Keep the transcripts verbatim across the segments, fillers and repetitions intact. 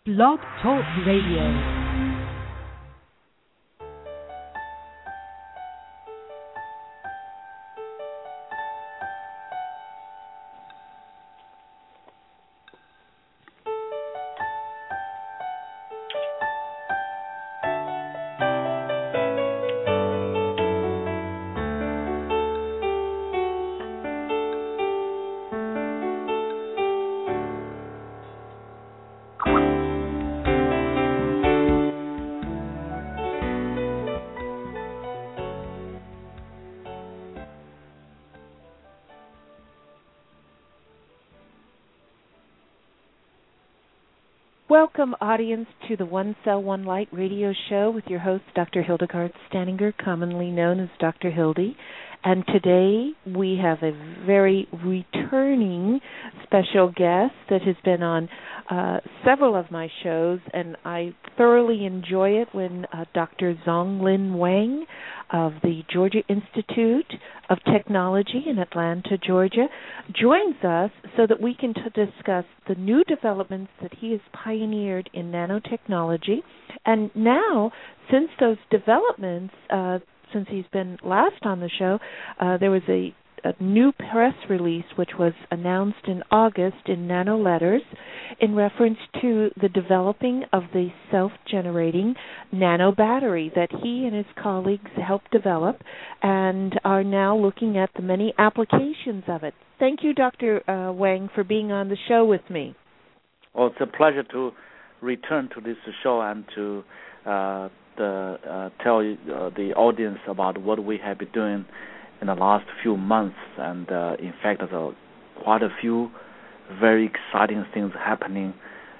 Blog Talk Radio. Welcome, audience, to the One Cell, One Light radio show with your host, Doctor Hildegard Staninger, commonly known as Doctor Hildy. And today we have a very returning special guest that has been on uh, several of my shows, and I thoroughly enjoy it when uh, Doctor Zonglin Wang of the Georgia Institute of Technology in Atlanta, Georgia, joins us so that we can t- discuss the new developments that he has pioneered in nanotechnology. And now, since those developments, uh, since he's been last on the show, uh, there was a, a new press release which was announced in August in Nano Letters in reference to the developing of the self-generating nano battery that he and his colleagues helped develop and are now looking at the many applications of it. Thank you, Doctor Uh, Wang, for being on the show with me. Well, it's a pleasure to return to this show and to uh, the, uh, tell uh, the audience about what we have been doing in the last few months. And, uh, in fact, there's a, quite a few very exciting things happening,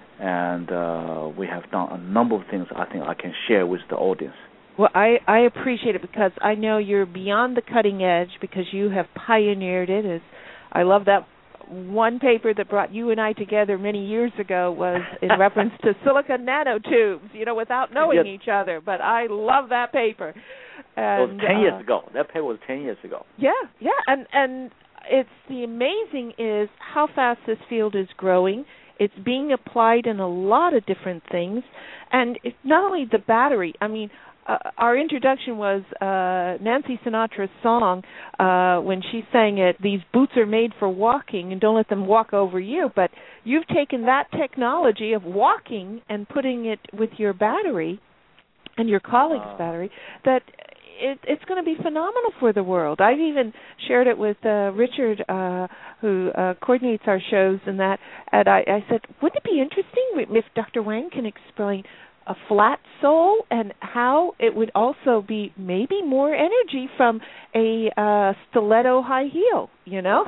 and uh, we have done a number of things I think I can share with the audience. Well, I, I appreciate it because I know you're beyond the cutting edge because you have pioneered it. As I love that one paper that brought you and I together many years ago was in reference to silicon nanotubes, you know, without knowing yes. each other. But I love that paper. And, it was ten uh, years ago. That paper was ten years ago. Yeah, yeah, and and it's the amazing is how fast this field is growing. It's being applied in a lot of different things, and it's not only the battery. I mean, uh, our introduction was uh, Nancy Sinatra's song uh, when she sang it, "These boots are made for walking, and don't let them walk over you." But you've taken that technology of walking and putting it with your battery and your colleague's uh, battery that It, it's going to be phenomenal for the world. I've even shared it with uh, Richard, uh, who uh, coordinates our shows, and that. And I, I said, wouldn't it be interesting if Doctor Wang can explain a flat sole and how it would also be maybe more energy from a uh, stiletto high heel, you know?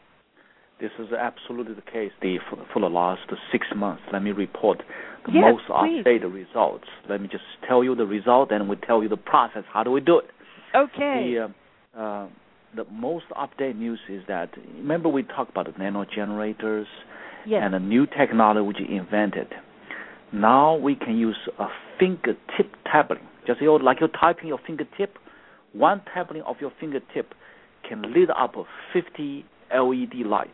This is absolutely the case. The, for, for the last six months, let me report the yes, most please. updated results. Let me just tell you the result, and we tell you the process. How do we do it? Okay. The, uh, uh, the most updated news is that, remember we talked about the nano generators yes. and the new technology which invented. Now we can use a fingertip tablet. Just you know, like you're typing your fingertip, one tablet of your fingertip can lit up a fifty L E D light.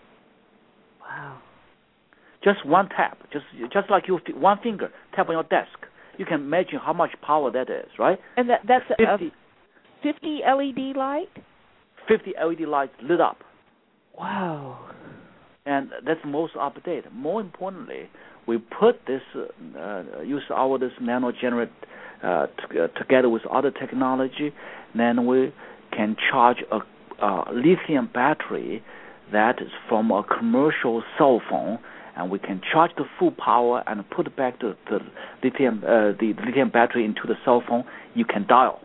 Wow. Just one tap, just just like you one finger tap on your desk. You can imagine how much power that is, right? And that that's fifty, a fifty L E D light? fifty L E D lights lit up. Wow. And that's most updated. More importantly, we put this, uh, uh, use our this nano generate uh, t- uh, together with other technology, then we can charge a Uh, lithium battery that is from a commercial cell phone, and we can charge the full power and put back the, the lithium uh, the lithium battery into the cell phone. You can dial.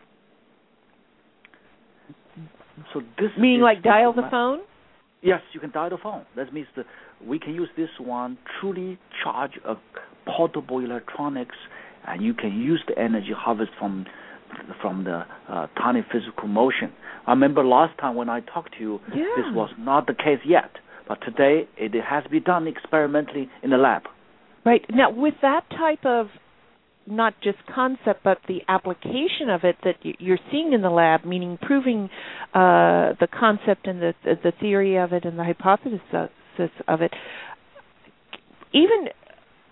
So this meaning is like dial the phone? Yes, you can dial the phone. That means that we can use this one truly charge a portable electronics, and you can use the energy harvest from from the uh, tiny physical motion. I remember last time when I talked to you, yeah. this was not the case yet, but today it has been done experimentally in the lab. Right. Now, with that type of not just concept, but the application of it that you're seeing in the lab, meaning proving uh, the concept and the, the theory of it and the hypothesis of it, even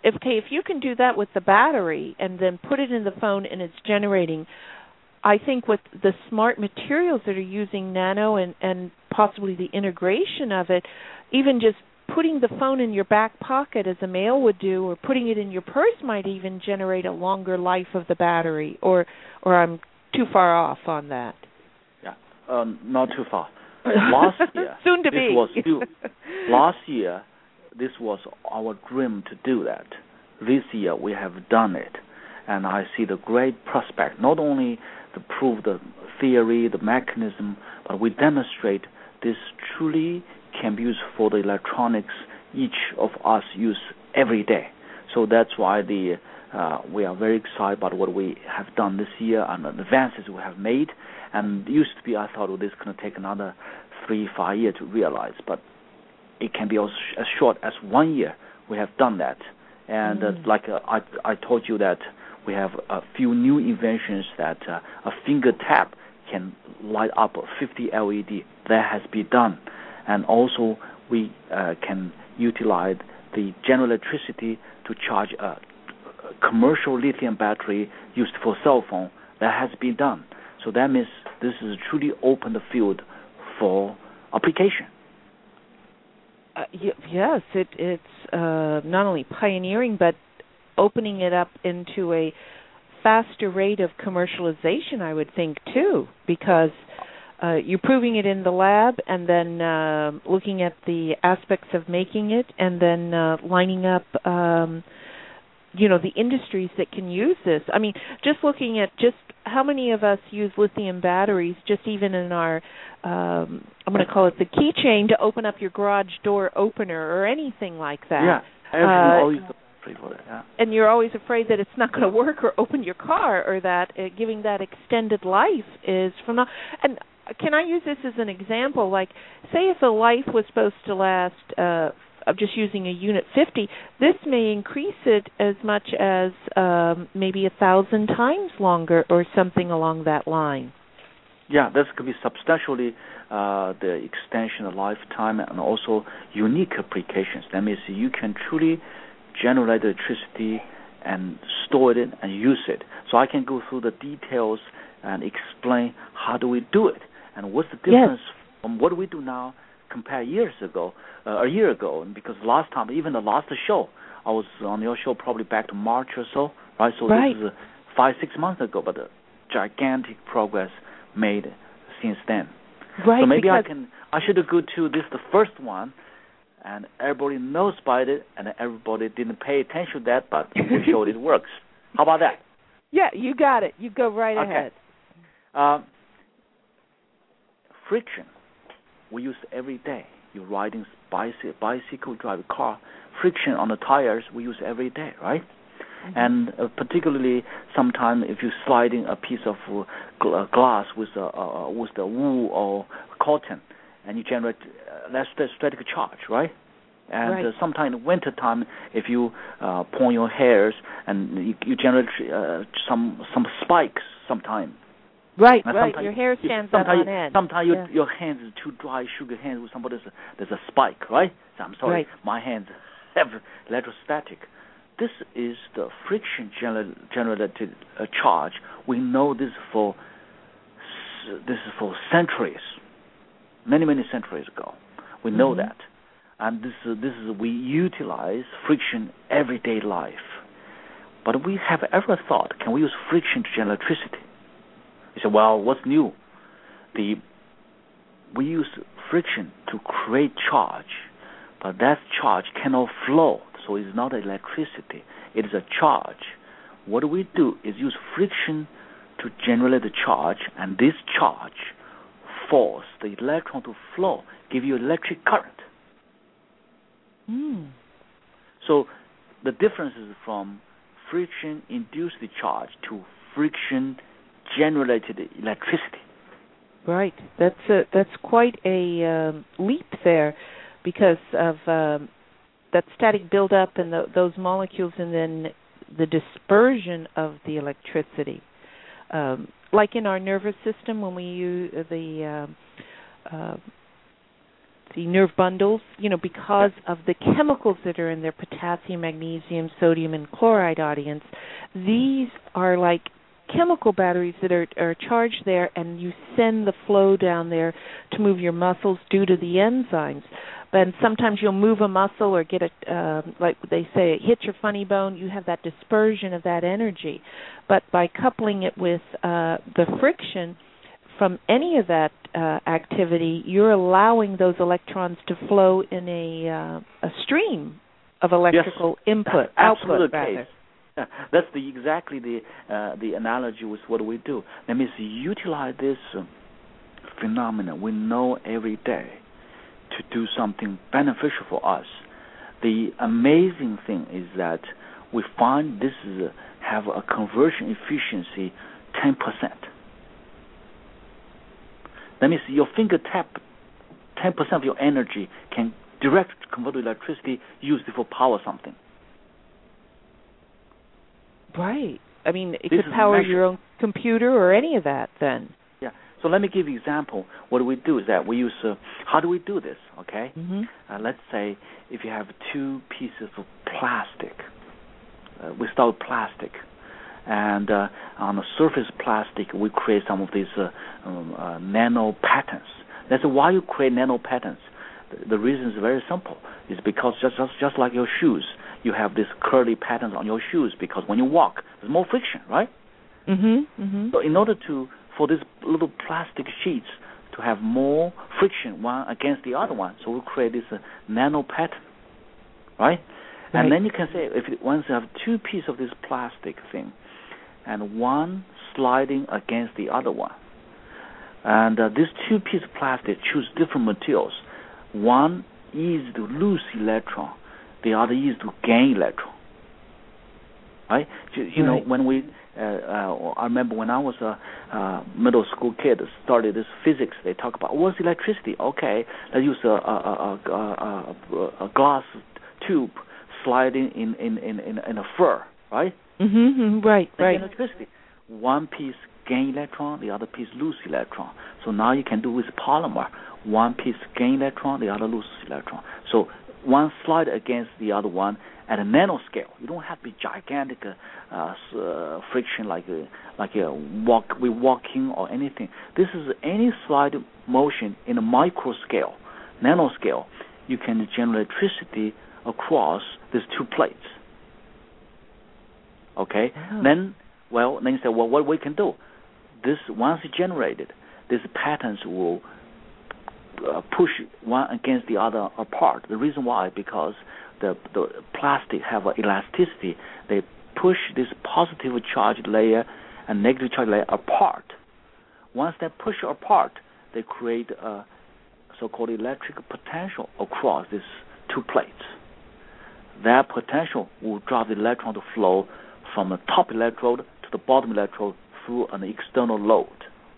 if, okay, if you can do that with the battery and then put it in the phone and it's generating, I think with the smart materials that are using nano and, and possibly the integration of it, even just putting the phone in your back pocket as a male would do, or putting it in your purse might even generate a longer life of the battery, or or I'm too far off on that. Yeah, um, not too far. Last year, soon to this be. was due, last year, this was our dream to do that. This year, we have done it, and I see the great prospect, not only to prove the theory, the mechanism, but we demonstrate this truly can be used for the electronics each of us use every day. So that's why the uh, we are very excited about what we have done this year and the advances we have made. And it used to be, I thought, well, this is going to take another three, five years to realize, but it can be as, as short as one year. We have done that. And mm. uh, like uh, I, I told you that we have a few new inventions that uh, a finger tap can light up fifty L E D. That has been done. And also we uh, can utilize the general electricity to charge a, a commercial lithium battery used for cell phone. That has been done. So that means this is truly open the field for application. Uh, y- yes, it, it's uh, not only pioneering, but opening it up into a faster rate of commercialization, I would think, too, because uh, you're proving it in the lab and then uh, looking at the aspects of making it and then uh, lining up, um, you know, the industries that can use this. I mean, just looking at just how many of us use lithium batteries just even in our, um, I'm going to call it the keychain to open up your garage door opener or anything like that. Yeah, everything uh, always for it, yeah. And you're always afraid that it's not going to work or open your car, or that uh, giving that extended life is from. And can I use this as an example? Like, say if a life was supposed to last, uh, of just using a unit fifty, this may increase it as much as um, maybe a thousand times longer, or something along that line. Yeah, this could be substantially uh, the extension of lifetime and also unique applications. That means you can truly generate electricity and store it and use it. So I can go through the details and explain how do we do it and what's the difference yes. from what we do now compared years ago, uh, a year ago. And because last time, even the last show, I was on your show probably back to March or so, right? So right. this is uh, five, six months ago, but a gigantic progress made since then. Right. So maybe I can, I should go to this, the first one, and everybody knows about it, and everybody didn't pay attention to that, but we showed it works. How about that? Yeah, you got it. You go right okay. ahead. Um, friction, we use every day. You're riding bicycle, bicycle, drive a car. Friction on the tires, we use every day, right? Mm-hmm. And uh, particularly, sometimes if you're sliding a piece of uh, gl- glass with a uh, with the wool or cotton, and you generate uh, that's the static charge, right? And right. uh, sometimes in winter time, if you uh, pull your hairs and you, you generate uh, some some spikes sometimes. Right, and right. Your hair stands you, up on end. Sometimes yeah. your, your hands are too dry, sugar hands with somebody, there's a, there's a spike, right? So I'm sorry, right. my hands have electrostatic. This is the friction gener- generated uh, charge. We know this for this is for centuries, many many centuries ago. We know mm-hmm. that, and this is this is we utilize friction everyday life. But we have ever thought, can we use friction to generate electricity? You say, well, what's new? The we use friction to create charge, but that charge cannot flow. So it's not electricity, it is a charge. What we do is use friction to generate the charge, and this charge force the electron to flow, give you electric current. Mm. So the difference is from friction induced charge to friction generated electricity. Right. That's a, that's quite a um, leap there, because of um, that static buildup and the, those molecules, and then the dispersion of the electricity. Um, like in our nervous system, when we use the uh, uh, the nerve bundles, you know, because of the chemicals that are in there, potassium, magnesium, sodium, and chloride, audience. These are like chemical batteries that are, are charged there, and you send the flow down there to move your muscles due to the enzymes. But sometimes you'll move a muscle or get a, uh, like they say, it hits your funny bone, you have that dispersion of that energy. But by coupling it with uh, the friction from any of that uh, activity, you're allowing those electrons to flow in a uh, a stream of electrical yes, input, output, rather. Case. That's the exactly the uh, the analogy with what we do. That means utilize this uh, phenomenon we know every day to do something beneficial for us. The amazing thing is that we find this is a, have a conversion efficiency ten percent. That means your finger tap ten percent of your energy can direct convert to electricity, used for power something. Right. I mean, it this could power measured. your own computer or any of that then. Yeah. So let me give you an example. What we do is that we use, uh, how do we do this, okay? Mm-hmm. Uh, let's say if you have two pieces of plastic. Uh, we start with plastic. And uh, on the surface plastic, we create some of these uh, um, uh, nano patterns. That's why you create nano patterns. The, the reason is very simple. It's because just, just just like your shoes, you have these curly patterns on your shoes because when you walk, there's more friction, right? Mm-hmm. Mm-hmm. So in order to, for these little plastic sheets to have more friction one against the other one, so we create this uh, nano pattern, right? right? And then you can say, if it, once you have two pieces of this plastic thing, and one sliding against the other one, and uh, these two pieces of plastic choose different materials. One is to lose electron, the other is to gain electron. Right? You, you right. know, when we, uh, uh, I remember when I was a uh, middle school kid, started this physics. They talk about what's electricity. Okay, let's use a, a, a, a, a glass tube sliding in in, in, in, in a fur, right? Mm-hmm. Right. They right. Electricity. One piece gain electron, the other piece lose electron. So now you can do with polymer. One piece gain electron, the other loses electron. So one slide against the other one at a nanoscale. You don't have to be gigantic uh, uh, friction like a, like a walk we walking or anything. This is any slide motion in a micro scale, nanoscale. You can generate electricity across these two plates. Okay, oh. then well then you say, well, what we can do? This once generated, these patterns will uh, push one against the other apart. The reason why, because the the plastic have an elasticity. They push this positive charged layer and negative charged layer apart. Once they push apart, they create a so-called electric potential across these two plates. That potential will drive the electron to flow from the top electrode to the bottom electrode through an external load.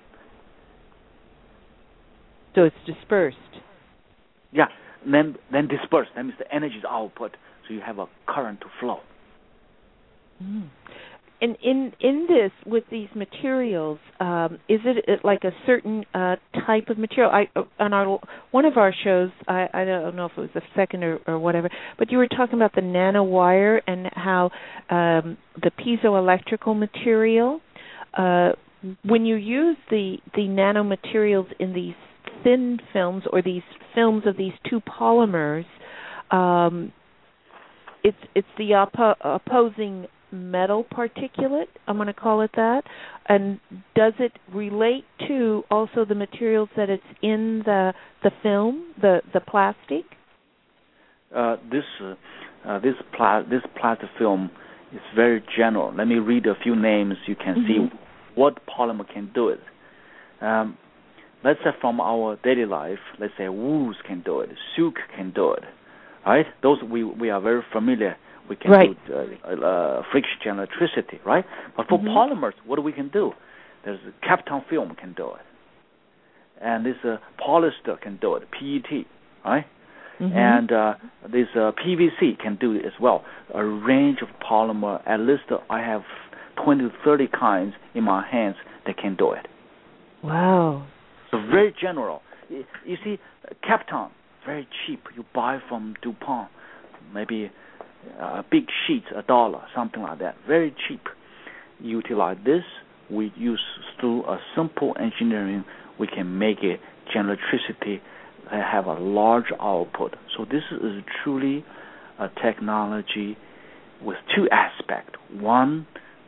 So it's dispersed. Yeah, and then then dispersed. That means the energy is output, so you have a current to flow. Mm. And in in this, with these materials, um, is it like a certain uh, type of material? I on our one of our shows, I, I don't know if it was the second or, or whatever, but you were talking about the nanowire and how um, the piezoelectrical material. Uh, when you use the the nanomaterials in these thin films or these films of these two polymers, um, it's it's the oppo- opposing metal particulate, I'm going to call it that, and does it relate to also the materials that it's in the the film, the the plastic? Uh, this uh, uh, this pla- this plastic film is very general. Let me read a few names. You can mm-hmm. see what polymer can do it. Um, let's say from our daily life, let's say wool can do it, silk can do it, right? Those we we are very familiar. We can right. do uh, uh, friction electricity, right? But for mm-hmm. polymers, what do we can do? There's a Kapton film can do it, and this uh, polyester can do it, P E T, right? Mm-hmm. And uh, this uh, P V C can do it as well. A range of polymer, at least uh, I have twenty to thirty kinds in my hands that can do it. Wow. So very general. You see, Kapton, very cheap. You buy from DuPont, maybe a big sheet, a dollar, something like that, very cheap. Utilize this. We use through a simple engineering, we can make it generate electricity and have a large output. So this is truly a technology with two aspects. One,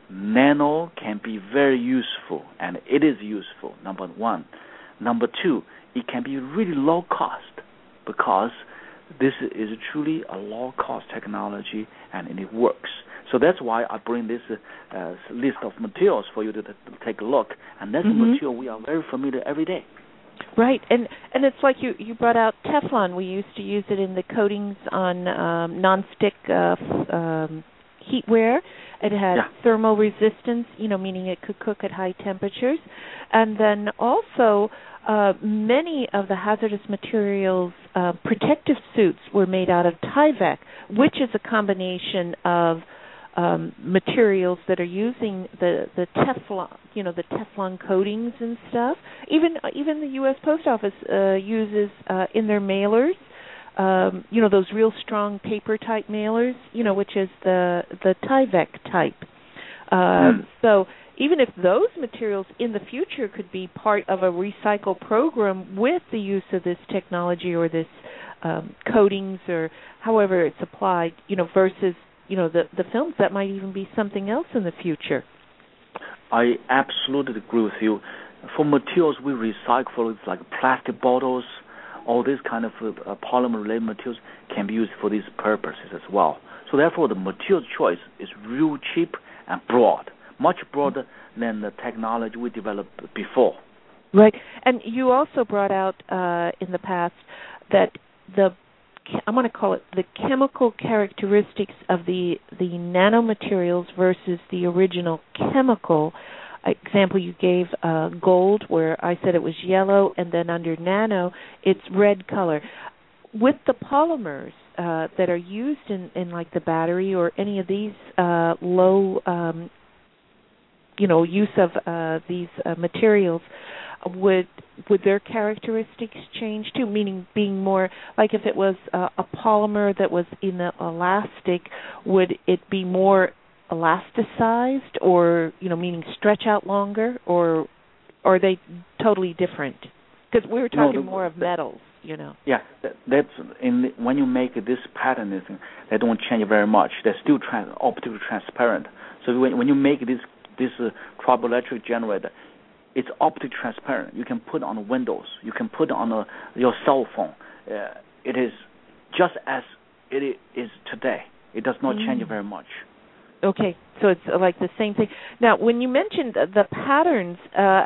nano can be very useful, and it is useful, number one. Number two, it can be really low cost because this is truly a low-cost technology, and it works. So that's why I bring this uh, list of materials for you to, to take a look, and that's mm-hmm. a material we are very familiar every day. Right, and and it's like you, you brought out Teflon. We used to use it in the coatings on um, nonstick uh, um, heatware. It had yeah. thermal resistance, you know, meaning it could cook at high temperatures. And then also uh, many of the hazardous materials uh, protective suits were made out of Tyvek, which is a combination of um, materials that are using the, the Teflon, you know, the Teflon coatings and stuff. Even even the U S Post Office uh, uses uh, in their mailers, um, you know, those real strong paper type mailers, you know, which is the the Tyvek type. Um, mm. So even if those materials in the future could be part of a recycle program with the use of this technology or this um, coatings or however it's applied, you know, versus you know the the films, that might even be something else in the future. I absolutely agree with you. For materials we recycle, it's like plastic bottles, all these kind of uh, polymer-related materials can be used for these purposes as well. So therefore, the material choice is real cheap and broad, much broader than the technology we developed before. Right, and you also brought out uh, in the past that the I'm going to call it the chemical characteristics of the the nanomaterials versus the original chemical. Example you gave, uh, gold, where I said it was yellow, and then under nano, it's red color. With the polymers uh, that are used in, in like the battery or any of these uh, low, um, you know, use of uh, these uh, materials, would would their characteristics change too? Meaning, being more like if it was uh, a polymer that was in the elastic, would it be more elasticized, or you know, meaning stretch out longer, or, or are they totally different? Because we were talking no, the, more of the, metals, you know. Yeah, that, that's in when you make this pattern, they don't change very much. They're still trans, optically transparent. So when when you make this this uh, triboelectric generator, it's optically transparent. You can put it on Windows. You can put it on a, your cell phone. Uh, it is just as it is today. It does not mm. change very much. Okay, so it's like the same thing. Now, when you mentioned the patterns, uh,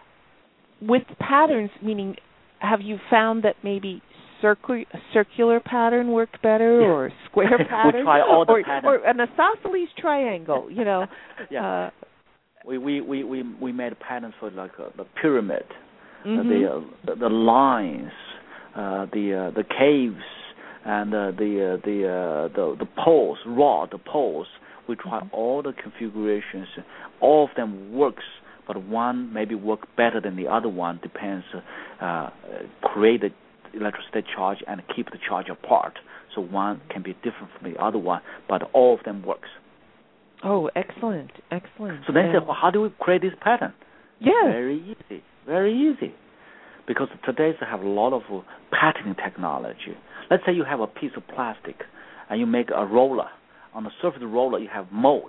with patterns, meaning have you found that maybe circular, circular pattern worked better, yeah. or square pattern, we try all the or, patterns. or an isosceles triangle, you know? yeah. Uh, we, we, we, we, we made patterns for like uh, the pyramid, mm-hmm. uh, the, uh, the the lines, uh, the uh, the caves, and uh, the uh, the uh, the the poles, rod, the poles. We try mm-hmm. all the configurations. All of them works, but one maybe work better than the other one. Depends. Uh, create the electricity charge and keep the charge apart. So one can be different from the other one, but all of them works. Oh, excellent, excellent. So then, yeah. say, well, how do we create this pattern? Yeah. Very easy, very easy. Because today they have a lot of uh, patterning technology. Let's say you have a piece of plastic, and you make a roller. On the surface of the roller, you have mold,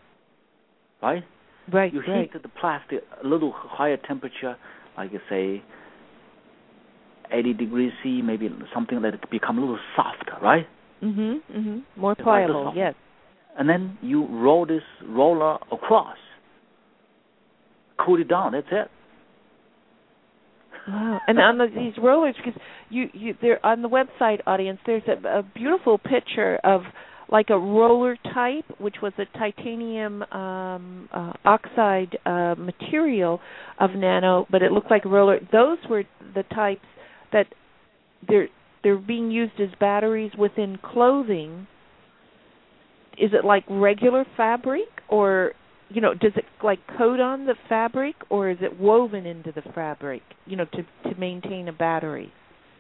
right? Right, You right. heat the plastic a little higher temperature, like you say eighty degrees C, maybe something that become a little softer, right? Mm-hmm, mm-hmm. More pliable, like yes. And then you roll this roller across, cool it down, that's it. Wow. And on the, these rollers, because you, you, they're on the website, audience, there's a, a beautiful picture of like a roller type, which was a titanium um, uh, oxide uh, material of nano, but it looked like a roller. Those were the types that they're they're being used as batteries within clothing. Is it like regular fabric, or you know, does it like coat on the fabric, or is it woven into the fabric, you know, to to maintain a battery?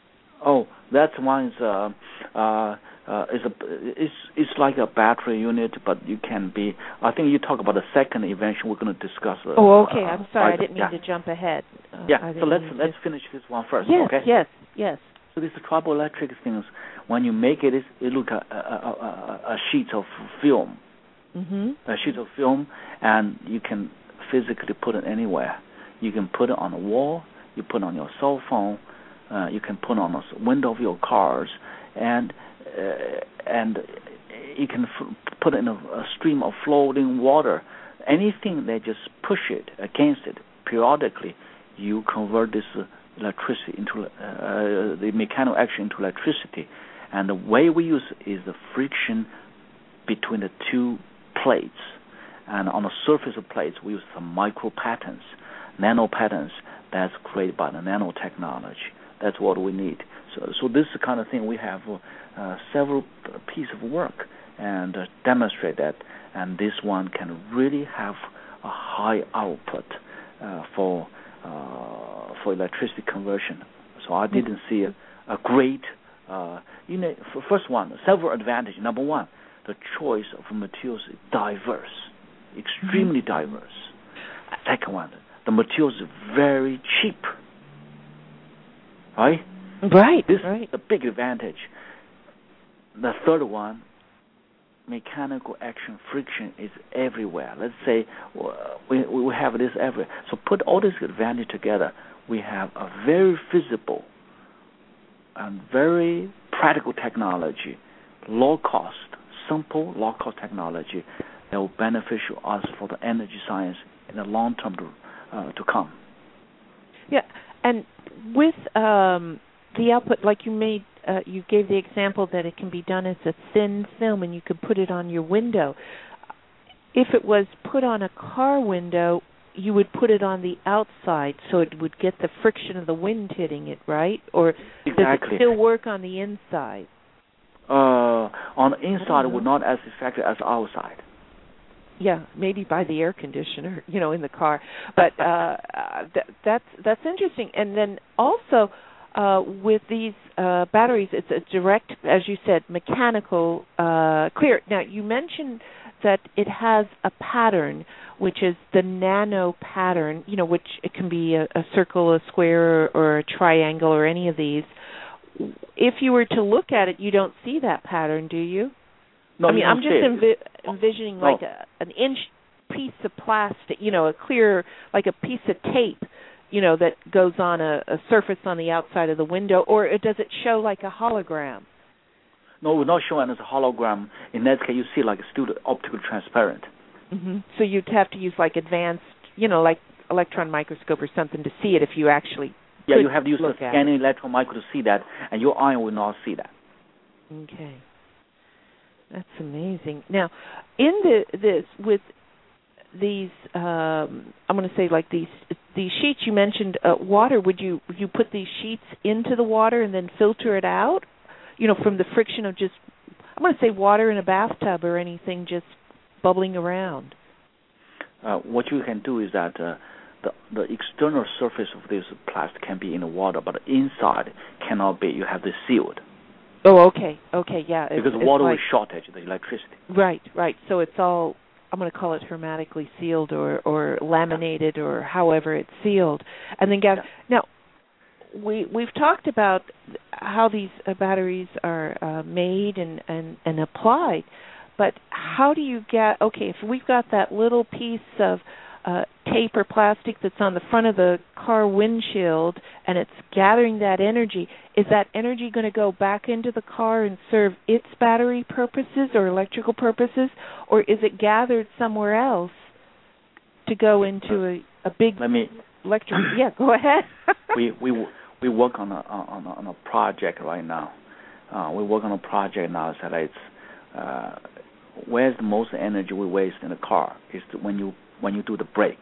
Oh, that one is uh, uh, uh, is a it's it's like a battery unit, but you can be. I think you talk about the second invention we're going to discuss. Uh, oh, okay. Uh, I'm sorry. I didn't mean yeah. to jump ahead. Uh, yeah. So let's let's to... finish this one first. Yes. Okay. Yes. Yes. So these triboelectric things, when you make it, it, it look a, a, a, a sheet of film, mm-hmm. a sheet of film, and you can physically put it anywhere. You can put it on a wall. You put it on your cell phone. Uh, you can put it on the window of your cars, and uh, and you can f- put it in a, a stream of flowing water. Anything that just push it against it periodically, you convert this uh, electricity into uh, the mechanical action into electricity. And the way we use it is the friction between the two plates. And on the surface of plates, we use some micro patterns, nano patterns that's created by the nanotechnology. That's what we need. So, so this is the kind of thing we have uh, several pieces of work and uh, demonstrate that. And this one can really have a high output uh, for uh, for electricity conversion. So I didn't see a, a great, uh, you know, first one, several advantages. Number one, the choice of materials is diverse, extremely mm-hmm. diverse. Second one, the materials is very cheap. Right? Right. This right. is the big advantage. The third one, mechanical action friction is everywhere. Let's say we we have this everywhere. So put all this advantage together, we have a very feasible and very practical technology, low cost, simple low cost technology that will beneficial us for the energy science in the long term to uh, to come. Yeah, and with um, the output, like you made. Uh, you gave the example that it can be done as a thin film and you could put it on your window. If it was put on a car window, you would put it on the outside so it would get the friction of the wind hitting it, right? Or exactly. does it still work on the inside? Uh, on the inside, it would not as effective as outside. Yeah, maybe by the air conditioner, you know, in the car. But uh, th- that's that's interesting. And then also, Uh, with these uh, batteries, it's a direct, as you said, mechanical uh, clear. Now, you mentioned that it has a pattern, which is the nano pattern, you know, which it can be a, a circle, a square, or a triangle, or any of these. If you were to look at it, you don't see that pattern, do you? No, I mean, you I'm don't just see envi- it. envisioning no. like a, an inch piece of plastic, you know, a clear, like a piece of tape, you know, that goes on a, a surface on the outside of the window, or it, does it show like a hologram? No, we're not showing as a hologram. In that case, you see like a still optical transparent. Mm-hmm. So you'd have to use like advanced, you know, like electron microscope or something to see it if you actually Yeah, you have to use the a scanning electron microscope to see that, and your eye will not see that. Okay. That's amazing. Now, in the this, with these, um, I'm going to say like these these sheets you mentioned, uh, water. Would you would you put these sheets into the water and then filter it out? You know, from the friction of just, I'm going to say water in a bathtub or anything just bubbling around. Uh, what you can do is that uh, the the external surface of this plastic can be in the water, but the inside cannot be. You have this sealed. Oh, okay, okay, yeah. Because it's, water it's like, will shortage the electricity. Right, right. So it's all, I'm going to call it hermetically sealed or, or laminated or however it's sealed. And then, Gav, yeah. now, we, we've talked about how these uh, batteries are uh, made and, and, and applied, but how do you get, okay, if we've got that little piece of uh, tape or plastic that's on the front of the car windshield and it's gathering that energy, is that energy going to go back into the car and serve its battery purposes or electrical purposes, or is it gathered somewhere else to go into a, a big Let me, electric? Yeah, go ahead. we we we work on a on a, on a project right now. Uh, we work on a project now that it's uh, where's the most energy we waste in the car is when you when you do the brake.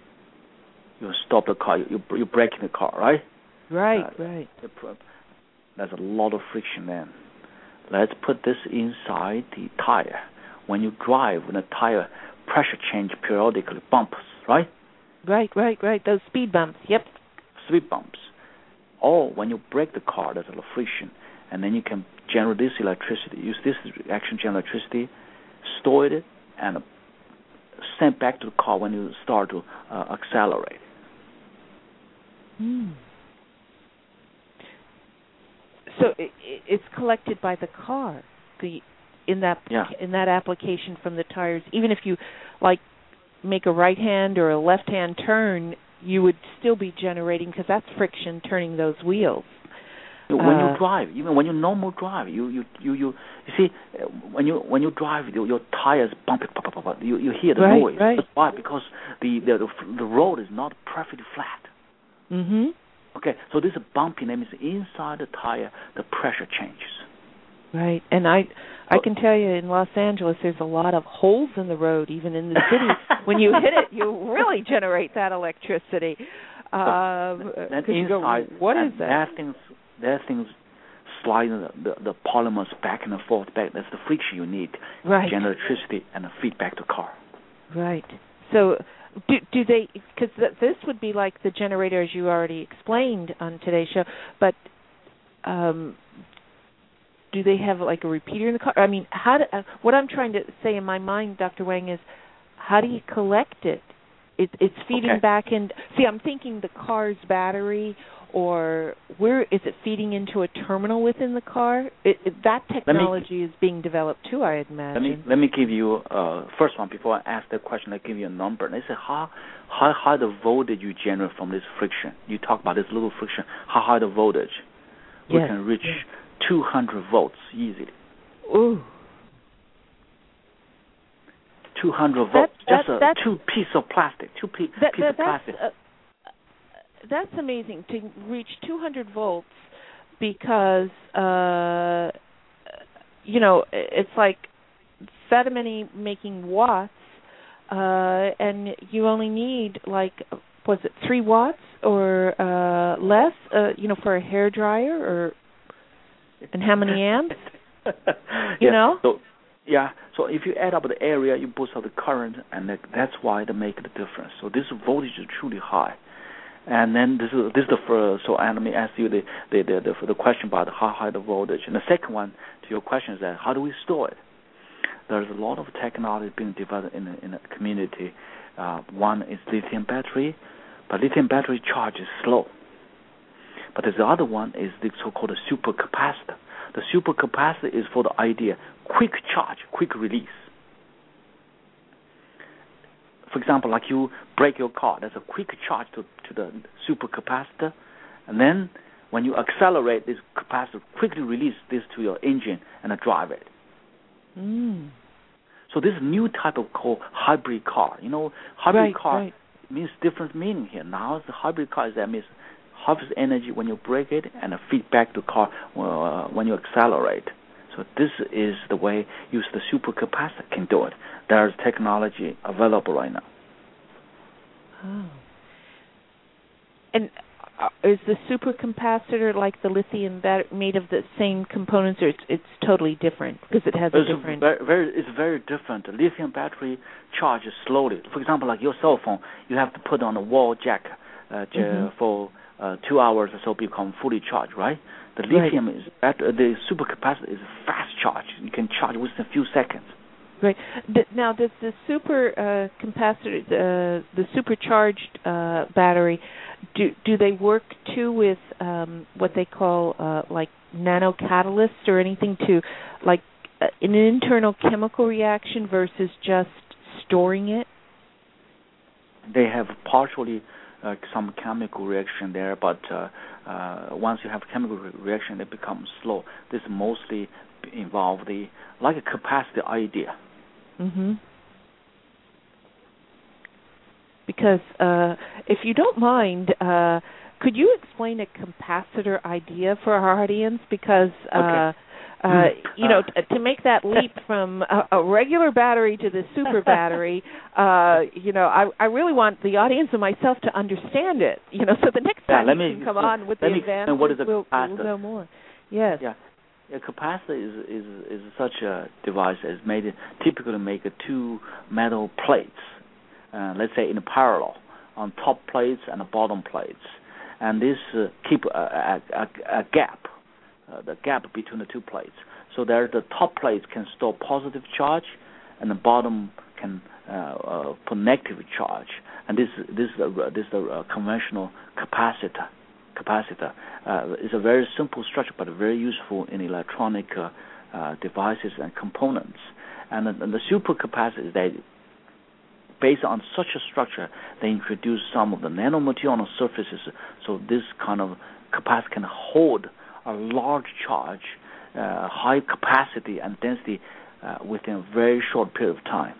You stop the car, you you brake in the car, right? Right, uh, right. There's a lot of friction then. Let's put this inside the tire. When you drive, when the tire pressure change periodically, bumps, right? Right, right, right. Those speed bumps, yep. Speed bumps. Or when you break the car, there's a little friction, and then you can generate this electricity, use this reaction to generate electricity, store it, and send back to the car when you start to uh, accelerate. Hmm. So it, it's collected by the car, the in that yeah. in that application from the tires. Even if you like make a right hand or a left hand turn, you would still be generating, because that's friction turning those wheels. When uh, you drive, even when you normal drive, you you you you, you see uh, when you when you drive, your, your tires bump it, pop, pop, pop, you you hear the right, noise. Right. That's why, because the, the the road is not perfectly flat. Mm-hmm. Okay, so this bumping means inside the tire, the pressure changes. Right, and I I can tell you in Los Angeles, there's a lot of holes in the road, even in the city. When you hit it, you really generate that electricity. Um, then you inside, go, what is that? There are things, there are things sliding the, the, the polymers back and forth. Back. That's the friction you need right. to generate electricity and feedback to car. Right. So do, do they, because th- this would be like the generator, as you already explained on today's show, but um, do they have like a repeater in the car? I mean, how do, uh, what I'm trying to say in my mind, Doctor Wang, is how do you collect it? it it's feeding okay. back in. See, I'm thinking the car's battery, or where is it feeding into a terminal within the car? It, it, that technology me, is being developed too, I imagine. Let me let me give you uh, first one before I ask the question. I give you a number. They say how how high the voltage you generate from this friction. You talk about this little friction. How high the voltage? Yes. We can reach yes. two hundred volts easily. Ooh. two hundred volts. That, just that, a two piece of plastic. Two piece that, piece that, of plastic. Uh, That's amazing, to reach two hundred volts, because, uh, you know, it's like that many making watts, uh, and you only need, like, was it three watts or uh, less, uh, you know, for a hair dryer, or and how many amps, you yeah. know? So, yeah, so if you add up the area, you boost up the current, and that's why they make the difference. So this voltage is truly high. And then this is this is the first. So and let me ask you the the the, the, the question about how high the voltage. And the second one to your question is that how do we store it? There's a lot of technology being developed in the, in the community. Uh, one is lithium battery, but lithium battery charge is slow. But the other one is the so-called supercapacitor. The supercapacitor is for the idea quick charge, quick release. For example, like you break your car, there's a quick charge to, to the supercapacitor, and then when you accelerate this capacitor, quickly release this to your engine and drive it. Mm. So this new type of called hybrid car. You know, hybrid right, car right. means different meaning here. Now the hybrid car is that means harvest energy when you break it and feedback to car uh, when you accelerate. So this is the way use the supercapacitor can do it. There's technology available right now. Oh. And uh, is the supercapacitor like the lithium battery made of the same components, or it's, it's totally different because it has it's a different? Very, very, it's very different. The lithium battery charges slowly. For example, like your cell phone, you have to put on a wall jack uh, mm-hmm. for uh, two hours or so become fully charged, right? The lithium right. is the supercapacitor is fast charge. You can charge within a few seconds. Right. Now, does the super uh, capacitor, uh, the supercharged uh, battery, do do they work too with um, what they call uh, like nano catalysts or anything to, like uh, an internal chemical reaction versus just storing it? They have partially uh, some chemical reaction there, but uh, uh, once you have chemical re- reaction, it becomes slow. This mostly involve the like a capacity idea. Mm-hmm. Because uh, if you don't mind, uh, could you explain a capacitor idea for our audience? Because uh, okay. uh, you know, t- to make that leap from a, a regular battery to the super battery, uh, you know, I, I really want the audience and myself to understand it. You know, so the next time yeah, you me, can come on with the advances, what is a we'll, capacitor. we'll know more. Yes. Yeah. A capacitor is, is is such a device that is made typically make two metal plates, uh, let's say in parallel, on top plates and the bottom plates, and this uh, keep a, a, a, a gap, uh, the gap between the two plates. So there, the top plates can store positive charge, and the bottom can uh, uh, put negative charge. And this this is a, this is a conventional capacitor. Capacitor uh, is a very simple structure, but very useful in electronic uh, uh, devices and components. And the, and the supercapacitor, they based on such a structure, they introduce some of the nanomaterial on the surfaces. So this kind of capacitor can hold a large charge, uh, high capacity and density uh, within a very short period of time.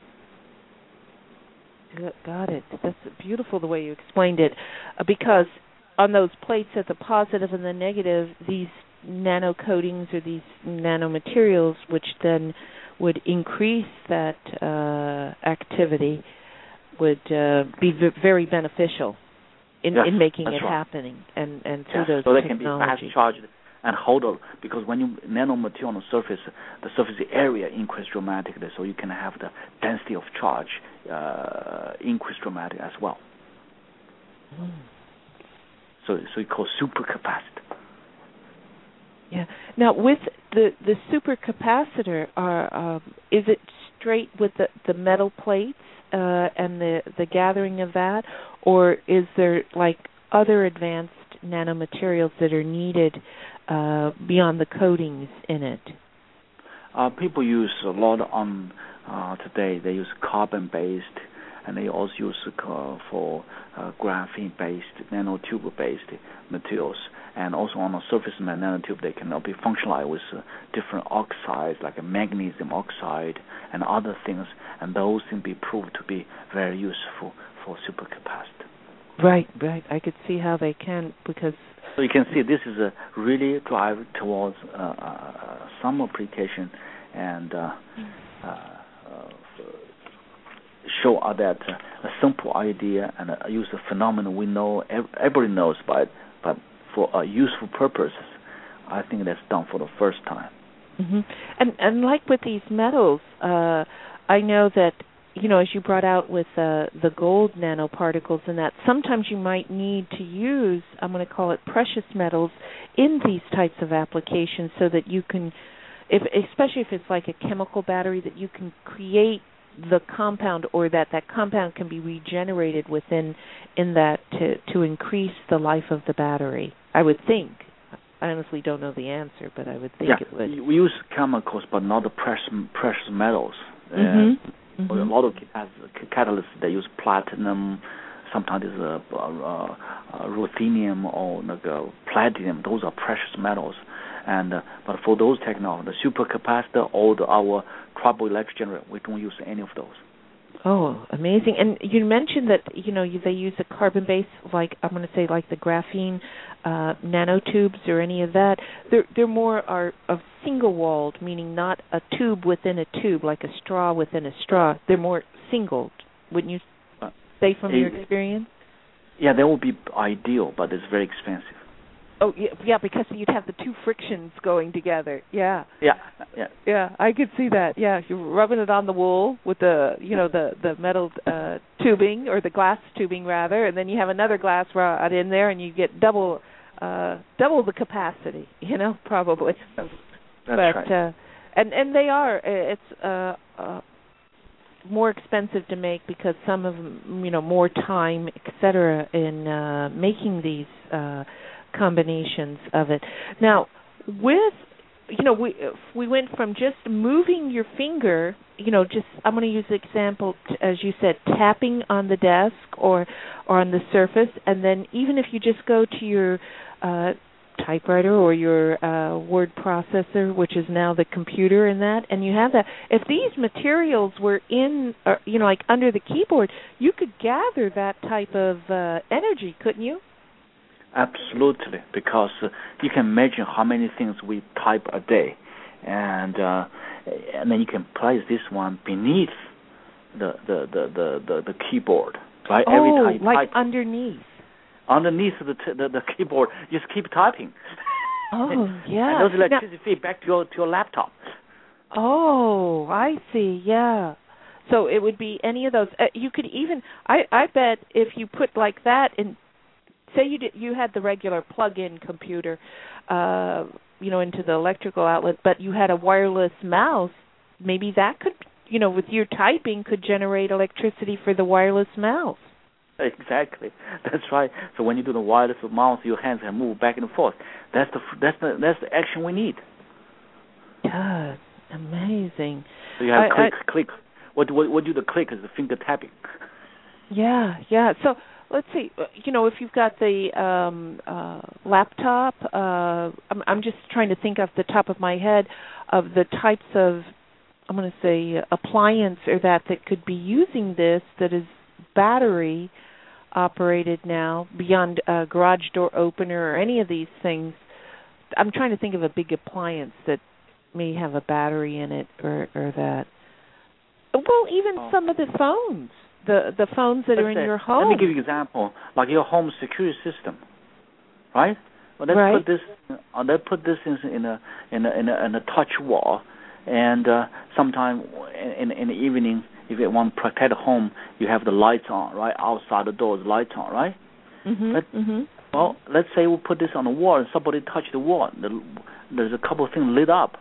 Got it. That's beautiful the way you explained it, uh, because on those plates at the positive and the negative, these nano coatings or these nanomaterials, which then would increase that uh, activity, would uh, be v- very beneficial in, yes, in making it right. happening and, and through yes, those so they technologies. can be fast charged and hold on, because when you nanomaterial on the surface, the surface area increase dramatically, so you can have the density of charge uh, increase dramatically as well. Mm. So, so it's called supercapacitor. Yeah. Now, with the the supercapacitor, are um, is it straight with the, the metal plates uh, and the the gathering of that, or is there like other advanced nanomaterials that are needed uh, beyond the coatings in it? Uh, people use a lot on uh, today. They use carbon-based, and they also use uh, for uh, graphene-based, nanotube-based materials. And also on the surface of the nanotube, they can be functionalized with uh, different oxides, like a magnesium oxide and other things, and those can be proved to be very useful for supercapacitor. Right, right. I could see how they can, because... So you can see this is a really drive towards uh, uh, some application, and uh, uh, uh, show uh, that uh, a simple idea and uh, use a phenomenon we know, everybody knows about it, but for uh, useful purposes, I think that's done for the first time. Mm-hmm. And and like with these metals, uh, I know that, you know, as you brought out with uh, the gold nanoparticles and that, sometimes you might need to use, I'm going to call it precious metals, in these types of applications, so that you can, if especially if it's like a chemical battery, that you can create the compound, or that that compound can be regenerated within in that to, to increase the life of the battery. I would think. I honestly don't know the answer, but I would think yeah, it would. We use chemicals, but not the precious, precious metals. Mm-hmm. Uh, mm-hmm. A lot of catalysts, they use platinum, sometimes it's uh, uh, uh, ruthenium or like, uh, platinum. Those are precious metals. And uh, but for those technologies, the supercapacitor or the, our triboelectric generator, we don't use any of those. Oh, amazing! And you mentioned that, you know, you, they use a carbon base, like I'm going to say, like the graphene uh, nanotubes or any of that. They're they're more are of single walled, meaning not a tube within a tube, like a straw within a straw. They're more single, wouldn't you say from it, your experience? Yeah, that would be ideal, but it's very expensive. Oh, yeah, yeah, because you'd have the two frictions going together. Yeah. Yeah, yeah. Yeah, I could see that. Yeah, you're rubbing it on the wool with the, you know, the the metal uh, tubing, or the glass tubing rather, and then you have another glass rod in there, and you get double uh, double the capacity. You know, probably. That's but, right. Uh, and and they are. It's uh, uh, more expensive to make because some of them, you know, more time, et cetera, in uh, making these. Uh, combinations of it. Now, with, you know, we we went from just moving your finger, you know, just, I'm going to use the example, as you said, tapping on the desk or or on the surface, and then even if you just go to your uh, typewriter or your uh, word processor, which is now the computer and that, and you have that, if these materials were in, uh, you know, like under the keyboard, you could gather that type of uh, energy, couldn't you? Absolutely, because uh, you can imagine how many things we type a day, and uh, and then you can place this one beneath the the the the, the, the keyboard, right? Oh, every time you like type, underneath. Underneath the, t- the the keyboard, just keep typing. Oh, yeah. And those electricity now, feed back to your to your laptop. Oh, I see. Yeah. So it would be any of those. Uh, you could even, I I bet, if you put like that in say you did, you had the regular plug-in computer, uh, you know, into the electrical outlet, but you had a wireless mouse. Maybe that could, you know, with your typing, could generate electricity for the wireless mouse. Exactly, that's right. So when you do the wireless mouse, your hands can move back and forth. That's the that's the that's the action we need. God, amazing. So you have I, click, I, click. What what what do the click is the finger tapping. Yeah, yeah. So let's see. You know, if you've got the um, uh, laptop, uh, I'm, I'm just trying to think off the top of my head of the types of, I'm going to say, appliance or that that could be using this that is battery operated now beyond a garage door opener or any of these things. I'm trying to think of a big appliance that may have a battery in it or, or that. Well, even oh. some of the phones, the the phones that let's are in say, your home. Let me give you an example, like your home security system, right? Well, let's right. put this. Uh, let's put this in, in a in a in a, in a touch wall, and uh, sometime in in the evening, if you want to protect home, you have the lights on, right? Outside the door, the lights on, right? Mm-hmm. Let, mm-hmm. Well, let's say we put this on the wall, and somebody touch the wall. The, there's a couple of things lit up.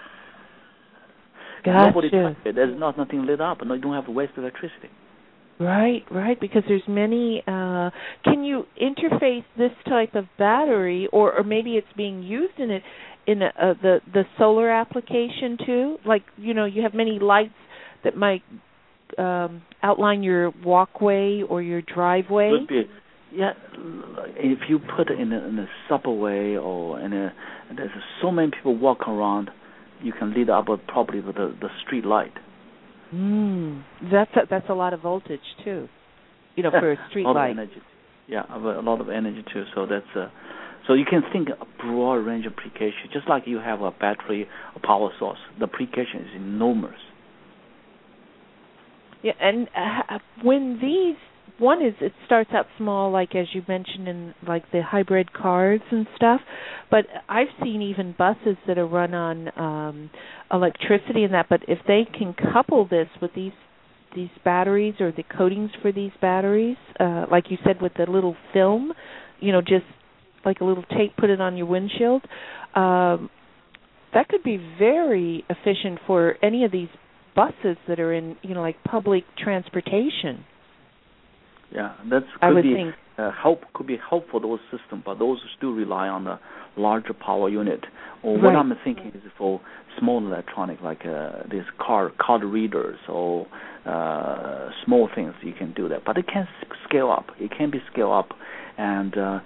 Gotcha. Nobody touched it. There's not nothing lit up, and you don't have to waste electricity. Right, right. Because there's many. Uh, can you interface this type of battery, or, or maybe it's being used in it in a, uh, the the solar application too? Like, you know, you have many lights that might um, outline your walkway or your driveway. Would be, yeah. If you put it in a, in a subway or in a, there's so many people walk around, you can lit up probably with the, the street light. Mm, that's a, that's a lot of voltage too, you know, for a street a lot light. Of energy. Yeah, a lot of energy too. So that's uh, so you can think a broad range of applications. Just like you have a battery, a power source, the application is enormous. Yeah, and uh, when these one is it starts out small, like as you mentioned in like the hybrid cars and stuff, but I've seen even buses that are run on um, electricity and that. But if they can couple this with these these batteries or the coatings for these batteries, uh, like you said with the little film, you know, just like a little tape, put it on your windshield, um, that could be very efficient for any of these buses that are in, you know, like public transportation. Yeah, that I could would be think. uh, help could be helpful those systems, but those still rely on a larger power unit. Or right. what I'm thinking is for small electronic, like uh, these car card readers or uh, small things, you can do that. But it can scale up. It can be scaled up, and uh,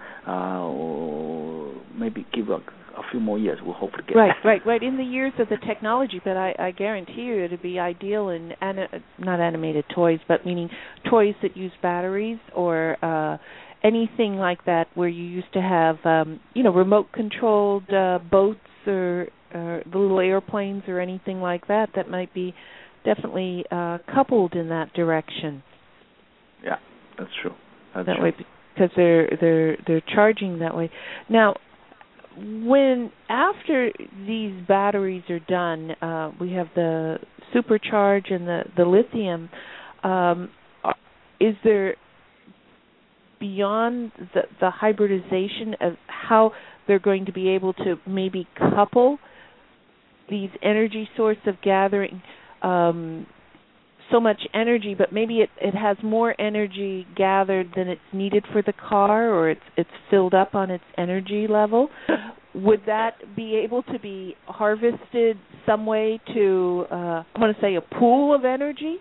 uh, maybe give a, a few more years. We'll hopefully get right, that. right, right. In the years of the technology, but I, I guarantee you it'd be ideal in ani- not animated toys, but meaning toys that use batteries or uh, anything like that, where you used to have, um, you know, remote-controlled uh, boats or uh, little airplanes or anything like that. That might be definitely uh, coupled in that direction. Yeah, that's true. That's that true. way, because they're they're they're charging that way. Now, when after these batteries are done, uh, we have the supercharge and the the lithium. Um, is there beyond the, the hybridization of how they're going to be able to maybe couple these energy source of gathering um, so much energy, but maybe it, it has more energy gathered than it's needed for the car, or it's it's filled up on its energy level? Would that be able to be harvested some way to, uh, I want to say, a pool of energy?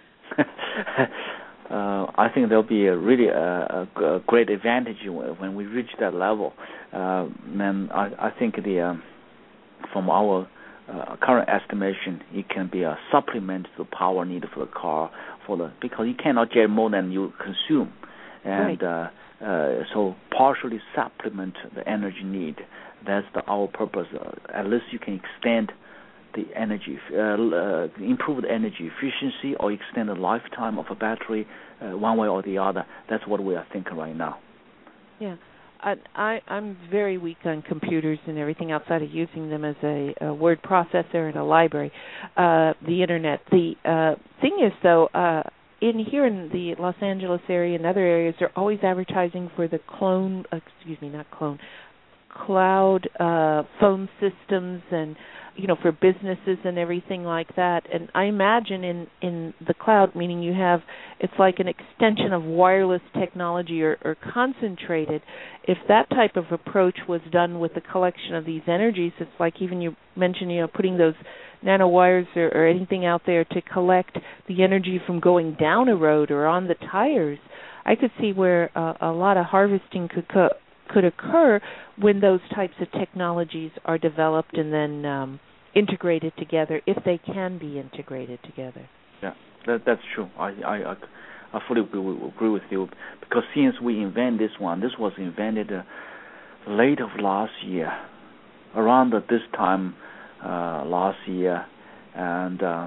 Uh, I think there'll be a really uh, a, a great advantage when we reach that level. Uh, and I, I think the um, from our uh, current estimation, it can be a supplement to the power needed for the car, for the because you cannot get more than you consume, and right. uh, uh, so partially supplement the energy need. That's the, our purpose. Uh, at least you can extend the energy, uh, uh, improve the energy efficiency, or extend the lifetime of a battery, uh, one way or the other. That's what we are thinking right now. Yeah, I, I, I'm very weak on computers and everything outside of using them as a, a word processor and a library, uh, the internet. The uh, thing is, though, uh, in here in the Los Angeles area and other areas, they're always advertising for the clone, excuse me, not clone, cloud uh, phone systems and, you know, for businesses and everything like that. And I imagine in, in the cloud, meaning you have, it's like an extension of wireless technology or, or concentrated. If that type of approach was done with the collection of these energies, it's like even you mentioned, you know, putting those nanowires or, or anything out there to collect the energy from going down a road or on the tires. I could see where uh, a lot of harvesting could co- could occur when those types of technologies are developed and then um, integrated together, if they can be integrated together. Yeah, that, that's true. I, I, I fully agree, agree with you, because since we invented this one, this was invented uh, late of last year, around this time uh, last year, and uh,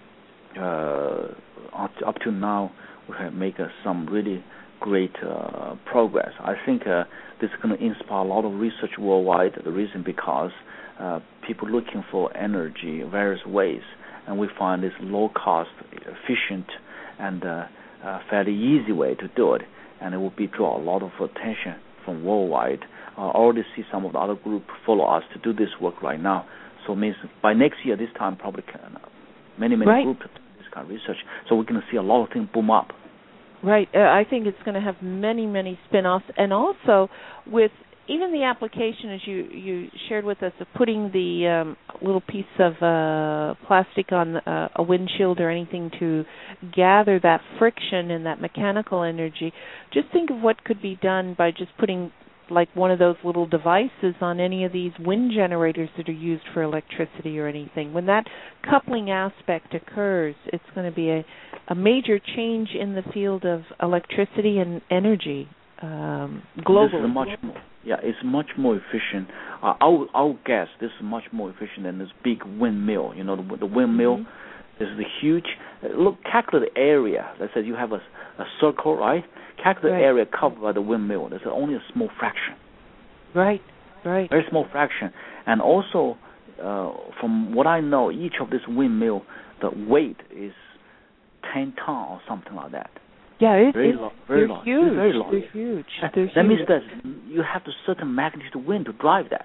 uh, up, up to now, we have made uh, some really great uh, progress. I think uh, this is going to inspire a lot of research worldwide. The reason because uh, people looking for energy in various ways, and we find this low-cost, efficient, and uh, uh, fairly easy way to do it, and it will be draw a lot of attention from worldwide. I uh, already see some of the other groups follow us to do this work right now. So it means by next year, this time probably can, many, many right. groups do this kind of research. So we're going to see a lot of things boom up. Right. Uh, I think it's going to have many, many spin-offs. And also with even the application, as you, you shared with us, of putting the um, little piece of uh, plastic on uh, a windshield or anything to gather that friction and that mechanical energy, just think of what could be done by just putting like one of those little devices on any of these wind generators that are used for electricity or anything. When that coupling aspect occurs, it's going to be a, a major change in the field of electricity and energy um, globally. This is much more, yeah, it's much more efficient. Uh, I'll, I'll guess this is much more efficient than this big windmill. You know, the, the windmill mm-hmm. is the huge. Uh, look, calculate the area. Let's say you have a, a circle, right? Calculate right. the area covered by the windmill. There's only a small fraction. Right, right. Very small fraction. And also, uh, from what I know, each of this windmill, the weight is ten ton or something like that. Yeah, it, very it's, long, very they're long. huge. Very long. They're huge. That, they're that huge. means that you have a certain magnitude of wind to drive that.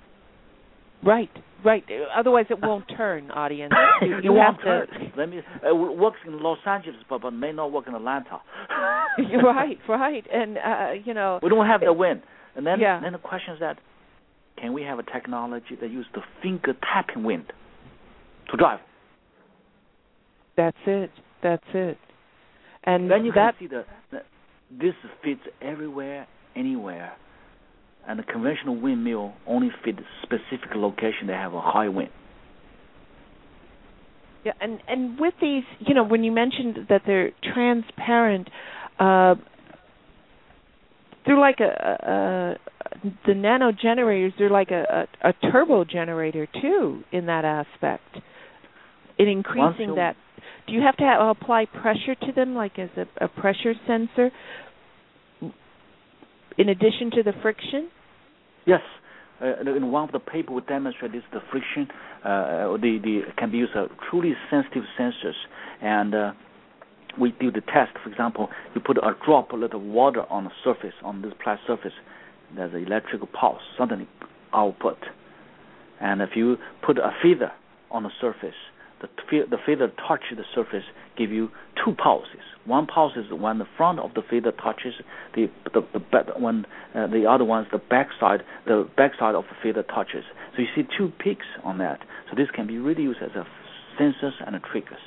Right, right. Otherwise, it won't turn, audience. You, you you won't have turn. to. Let me. It works in Los Angeles, but, but may not work in Atlanta. right, right. And, uh, you know. We don't have the wind. And then, yeah. then the question is that, can we have a technology that uses the finger tapping wind to drive? That's it. That's it. And then you that, can see the, the this fits everywhere, anywhere. And the conventional windmill only fits specific location that have a high wind. Yeah, and, and with these, you know, when you mentioned that they're transparent, uh, they're like a, a, a the nano generators. They're like a, a, a turbo generator too in that aspect. In increasing that, do you have to have, apply pressure to them, like as a, a pressure sensor, in addition to the friction? Yes. Uh, in one of the papers we demonstrate this, the friction, uh, the, the can be used uh, truly sensitive sensors, and uh, we do the test. For example, you put a droplet of water on the surface, on this plastic surface, there's an electrical pulse, suddenly output. And if you put a feather on the surface, the, the feather touches the surface, give you two pulses. One pulse is when the front of the feather touches the the, the back, when uh, the other one is the back side, the back side of the feather touches. So you see two peaks on that. So this can be really used as a sensors and a triggers.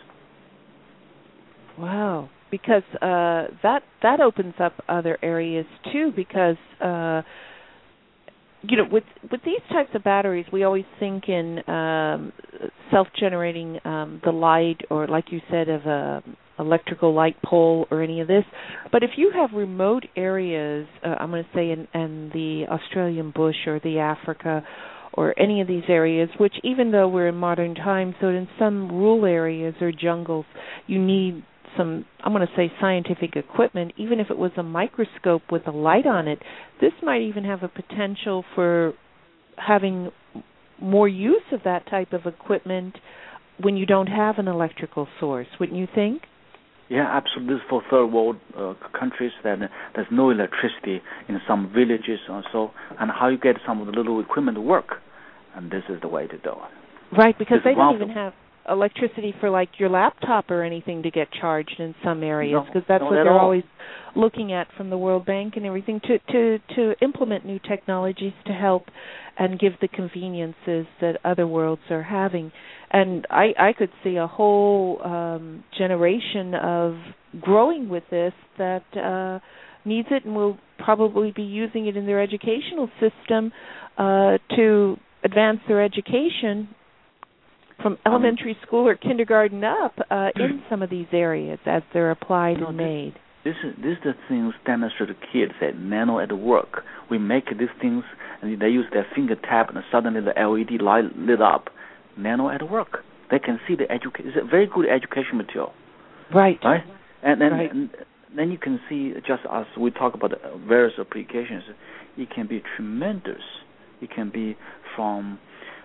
Wow, because uh, that that opens up other areas too. Because uh, you know, with with these types of batteries, we always think in um, self-generating um, the light, or like you said, of a electrical light pole or any of this. But if you have remote areas, uh, I'm going to say in, in the Australian bush or the Africa or any of these areas, which even though we're in modern times, so in some rural areas or jungles, you need some, I'm going to say, scientific equipment. Even if it was a microscope with a light on it, this might even have a potential for having more use of that type of equipment when you don't have an electrical source, wouldn't you think? Yeah, absolutely. For third world uh, countries, that there's no electricity in some villages or so, and how you get some of the little equipment to work, and this is the way to do it. Right, because this they don't even have electricity for like your laptop or anything to get charged in some areas, because no, that's no, what they're all. always looking at from the World Bank and everything to, to, to implement new technologies to help and give the conveniences that other worlds are having. And I, I could see a whole um, generation of growing with this that uh, needs it and will probably be using it in their educational system uh, to advance their education from elementary um, school or kindergarten up uh, in some of these areas as they're applied no, and this, made. This is this is the things demonstrate to kids that nano at work. We make these things and they use their finger tap and suddenly the L E D light lit up. Nano at work. They can see the education. It's a very good education material. Right. Right. And then right. and then you can see, just as we talk about various applications, it can be tremendous. It can be from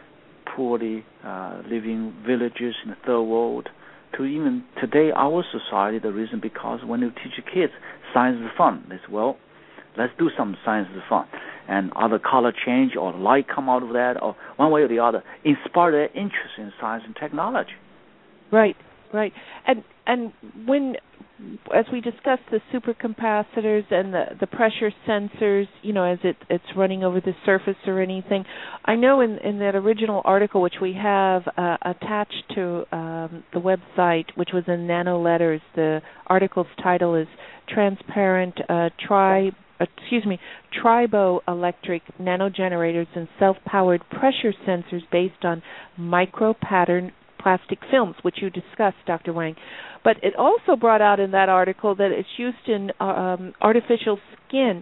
poorly uh, living villages in the third world to even today our society. The reason because when you teach kids science is fun, they say, well, let's do some science is fun, and either color change or light come out of that, or one way or the other, inspire their interest in science and technology. Right, right, and and when, as we discussed, the supercapacitors and the, the pressure sensors, you know, as it, it's running over the surface or anything, I know in, in that original article, which we have uh, attached to um, the website, which was in nano letters, the article's title is Transparent uh, Tri... excuse me, triboelectric nanogenerators and self-powered pressure sensors based on micro-pattern plastic films, which you discussed, Doctor Wang. But it also brought out in that article that it's used in um, artificial skin.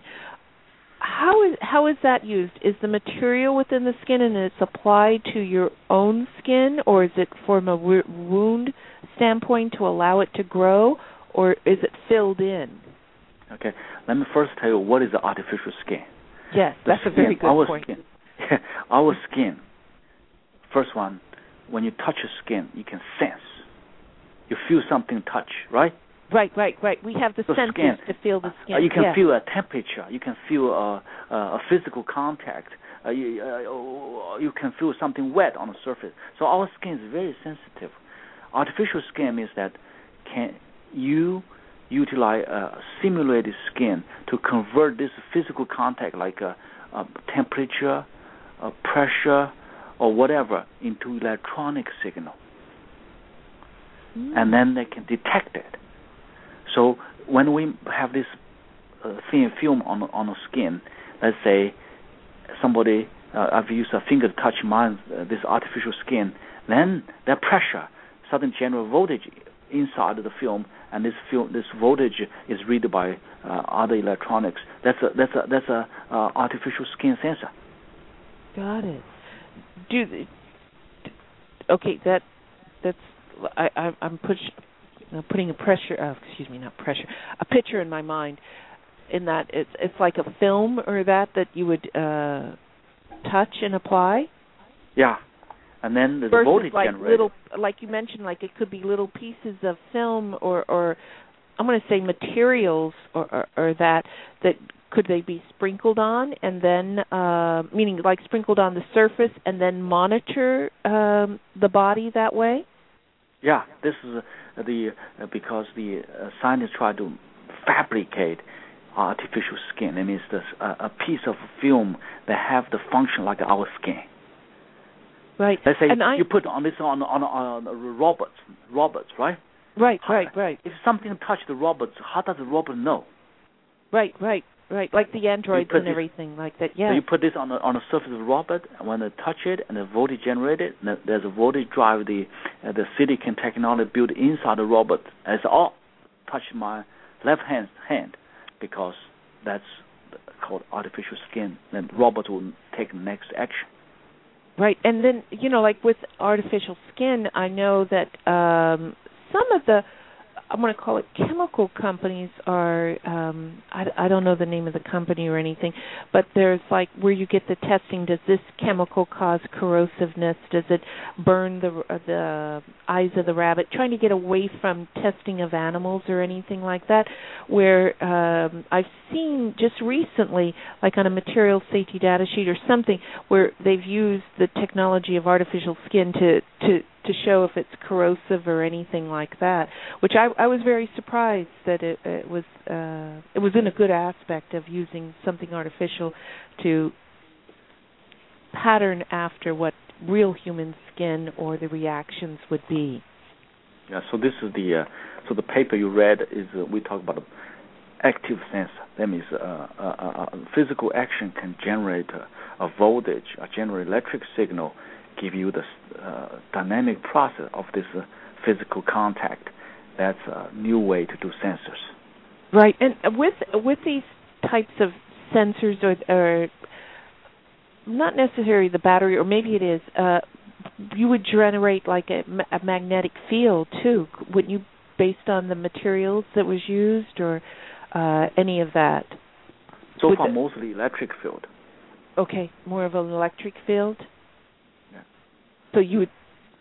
How is how is that used? Is the material within the skin and it's applied to your own skin, or is it from a wound standpoint to allow it to grow, or is it filled in? Okay, let me first tell you what is the artificial skin. Yes, the that's skin, a very good our point. Skin, our skin, first one, when you touch your skin, you can sense. You feel something touch, right? Right, right, right. We have the, the sensors skin. to feel the skin. Uh, you can yes. feel a temperature. You can feel a, a, a physical contact. Uh, you, uh, you can feel something wet on the surface. So our skin is very sensitive. Artificial skin means that can you utilize uh, simulated skin to convert this physical contact, like a, a temperature, a pressure, or whatever, into electronic signal. Mm. And then they can detect it. So when we have this uh, thin film on on the skin, let's say somebody, uh, I've used a finger to touch mine, uh, this artificial skin, then that pressure suddenly generate voltage inside of the film, and this film, this voltage is read by uh, other electronics. That's a that's a that's a uh, artificial skin sensor. Got it. Do okay. That that's I, I I'm push, uh, putting a pressure. Uh, excuse me, not pressure. A picture in my mind. In that it's it's like a film or that that you would uh, touch and apply. Yeah. And then the Versus voltage like generator. little, like you mentioned, like it could be little pieces of film or, or I'm going to say materials or, or, or that that could they be sprinkled on and then, uh, meaning like sprinkled on the surface and then monitor um, the body that way? Yeah, this is uh, the uh, because the uh, scientists try to fabricate artificial skin. It means this, uh, a piece of film that have the function like our skin. Right. Let's say and I, you put on this on on, on robots, robots, right? Right, how, right, right. If something touches the robots, how does the robot know? Right, right, right. Like the androids and this, everything like that. Yeah. So you put this on the on the surface of the robot, and when they touch it, and the voltage generated, and there's a voltage drive the uh, the silicon technology built inside the robot. As all touch my left hand hand, because that's called artificial skin. Then robots will take the next action. Right, and then, you know, like with artificial skin, I know that um, some of the I'm going to call it chemical companies are, um, I, I don't know the name of the company or anything, but there's like where you get the testing, does this chemical cause corrosiveness? Does it burn the the eyes of the rabbit? Trying to get away from testing of animals or anything like that, where um, I've seen just recently, like on a material safety data sheet or something, where they've used the technology of artificial skin to, to to show if it's corrosive or anything like that, which I, I was very surprised that it, it was uh, it was in a good aspect of using something artificial to pattern after what real human skin or the reactions would be. Yeah. So this is the uh, so the paper you read is uh, we talk about active sensor. That means uh, uh, uh, physical action can generate a, a voltage, a generate electric signal, give you the uh, dynamic process of this uh, physical contact. That's a new way to do sensors. Right, and with with these types of sensors, or, or not necessarily the battery, or maybe it is, uh, you would generate like a, a magnetic field too, wouldn't you, based on the materials that was used, or uh, any of that? So would far, the, mostly electric field. Okay, more of an electric field? Yeah. So you would,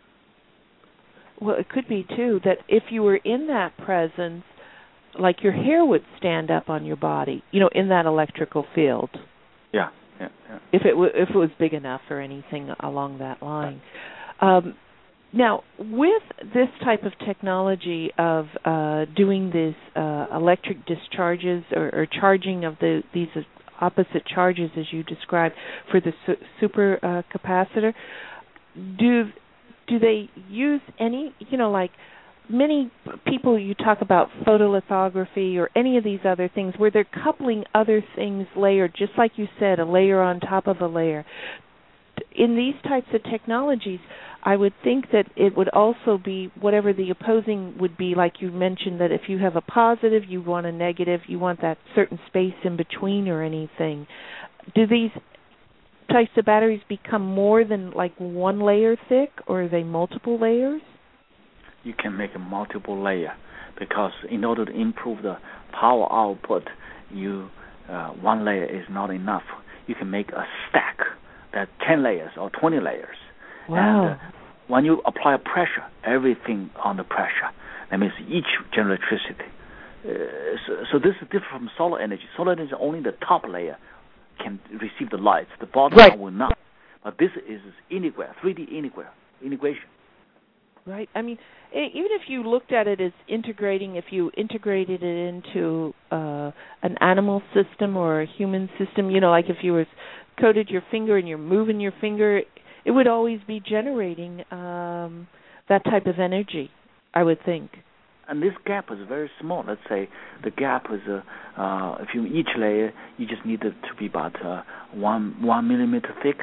well, it could be too that if you were in that presence, like your hair would stand up on your body, you know, in that electrical field. Yeah, yeah, yeah. If it w- if it was big enough or anything along that line. Um, now, with this type of technology of uh, doing these uh, electric discharges or, or charging of the these opposite charges as you described for the su- super uh, capacitor, do do they use any, you know, like many people, you talk about photolithography or any of these other things where they're coupling other things layered, just like you said, a layer on top of a layer. In these types of technologies, I would think that it would also be whatever the opposing would be, like you mentioned, that if you have a positive, you want a negative, you want that certain space in between or anything. Do these types of batteries become more than like one layer thick, or are they multiple layers? You can make a multiple layer because in order to improve the power output, you uh, one layer is not enough. You can make a stack that ten layers or twenty layers. Wow. And uh, when you apply pressure, everything on the pressure. That means each generate electricity. Uh, so, so this is different from solar energy. Solar energy, only the top layer can receive the lights. The bottom right. one will not. But this is integra, three D integra, integration. Right. I mean, even if you looked at it as integrating, if you integrated it into uh, an animal system or a human system, you know, like if you were coated your finger and you're moving your finger, it would always be generating um, that type of energy, I would think. And this gap is very small. Let's say the gap is, uh, uh, if you each layer, you just need it to be about uh, one one millimeter thick.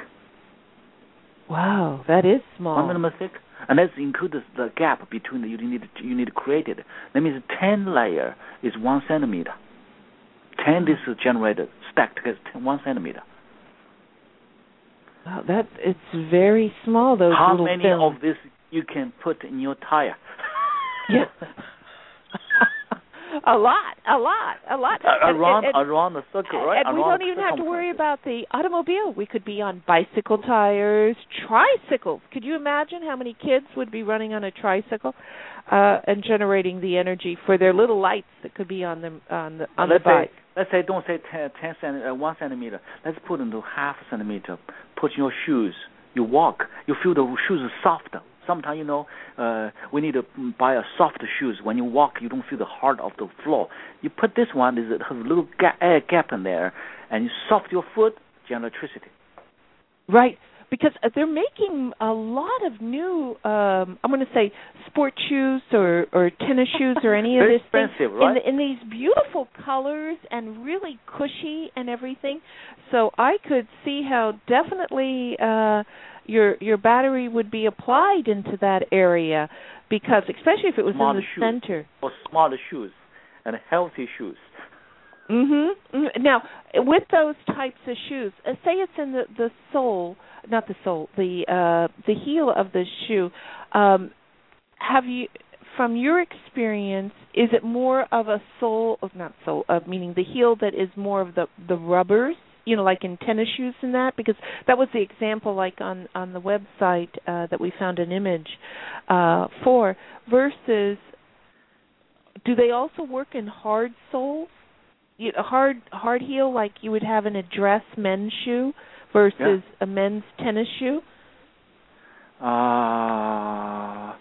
Wow, that is small. One millimeter thick, and that's includes the gap between the you need to, you need to create it. That means ten layer is one centimeter. Ten this is generated stacked together one centimeter. Wow, that it's very small. Those How little many films. of this you can put in your tire? Yeah. a lot, a lot, a lot. Around, and, and, around the circle, right? And we around don't even have to worry about the automobile. We could be on bicycle tires, tricycles. Could you imagine how many kids would be running on a tricycle uh, and generating the energy for their little lights that could be on the on the on let's the bike? Say, let's say, don't say ten, ten centi- uh, one centimeter. Let's put into half centimeter. Put in your shoes. You walk. You feel the shoes are softer. Sometimes, you know, uh, we need to buy a softer shoes. When you walk, you don't feel the hard of the floor. You put this one, it has a little gap, air gap in there, and you soft your foot, generate electricity. Right, because they're making a lot of new, um, I'm going to say, sport shoes or, or tennis shoes or any of Very this thing. expensive, right? In, in these beautiful colors and really cushy and everything. So I could see how definitely uh, your your battery would be applied into that area, because especially if it was smaller in the shoes, center. or smaller shoes and healthy shoes. Mm-hmm. Now, with those types of shoes, uh, say it's in the, the sole, not the sole, the uh, the heel of the shoe. Um, have you, from your experience, is it more of a sole, of not sole, uh, meaning the heel that is more of the the rubbers, you know, like in tennis shoes and that? Because that was the example, like on on the website uh, that we found an image uh, for. Versus, do they also work in hard soles? You, a hard hard heel like you would have in a dress men's shoe versus Yeah. a men's tennis shoe? Uh,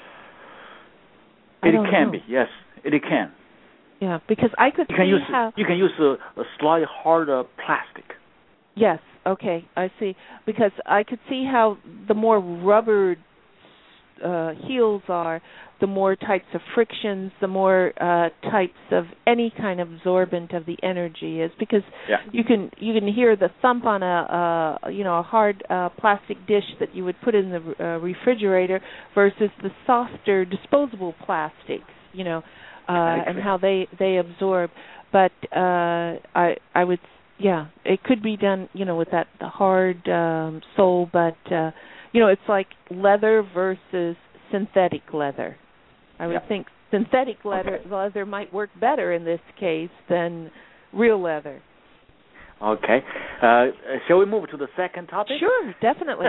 I it don't can know. be, yes, it can. Yeah, because I could You can see use how. you can use a, a slightly harder plastic. Yes. Okay, I see. Because I could see how the more rubbered uh, heels are, the more types of frictions, the more uh, types of any kind of absorbent of the energy is. Because Yeah. you can you can hear the thump on a uh, you know a hard uh, plastic dish that you would put in the uh, refrigerator versus the softer disposable plastics. You know, uh, Exactly. and how they they absorb. But uh, I I would. Yeah, it could be done, you know, with that the hard um, sole, but uh, you know, it's like leather versus synthetic leather. I would Yeah. think synthetic leather Okay. leather might work better in this case than real leather. Okay. Uh, shall we move to the second topic? Sure, definitely.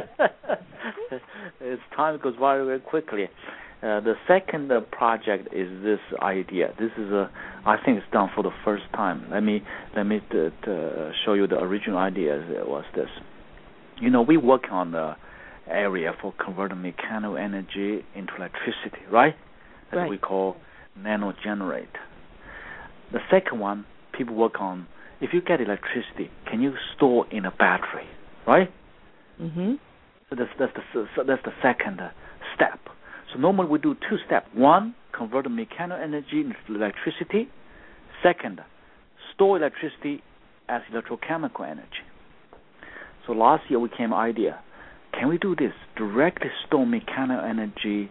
It's time goes very, very quickly. Uh, the second uh, project is this idea. This is a, I think it's done for the first time. Let me let me t- t- show you the original idea. It was this. You know, we work on the area for converting mechanical energy into electricity, right? That Right. we call nanogenerate. The second one, people work on. If you get electricity, can you store in a battery, right? Mhm. So that's that's the so that's the second uh, step. So normally we do two steps. One, convert the mechanical energy into electricity. Second, store electricity as electrochemical energy. So last year we came idea, can we do this? Directly store mechanical energy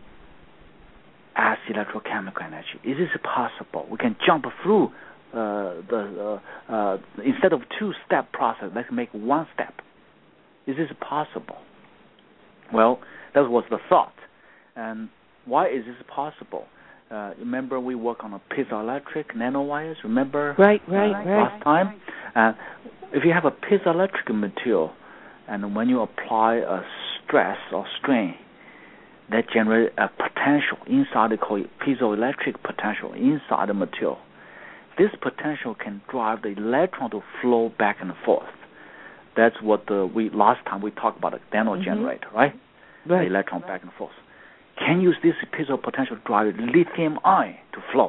as electrochemical energy. Is this possible? We can jump through uh, the uh, uh, instead of two-step process, let's make one step. Is this possible? Well, that was the thought. And why is this possible? Uh, remember we work on a piezoelectric nanowires, remember? Right, right, uh, right. Last time? Uh, if you have a piezoelectric material, and when you apply a stress or strain, that generates a potential inside the called piezoelectric potential inside the material. This potential can drive the electron to flow back and forth. That's what the, we last time we talked about a nanogenerator, mm-hmm. right? Right. The electron back and forth. Can use this piezo potential to drive lithium ion to flow.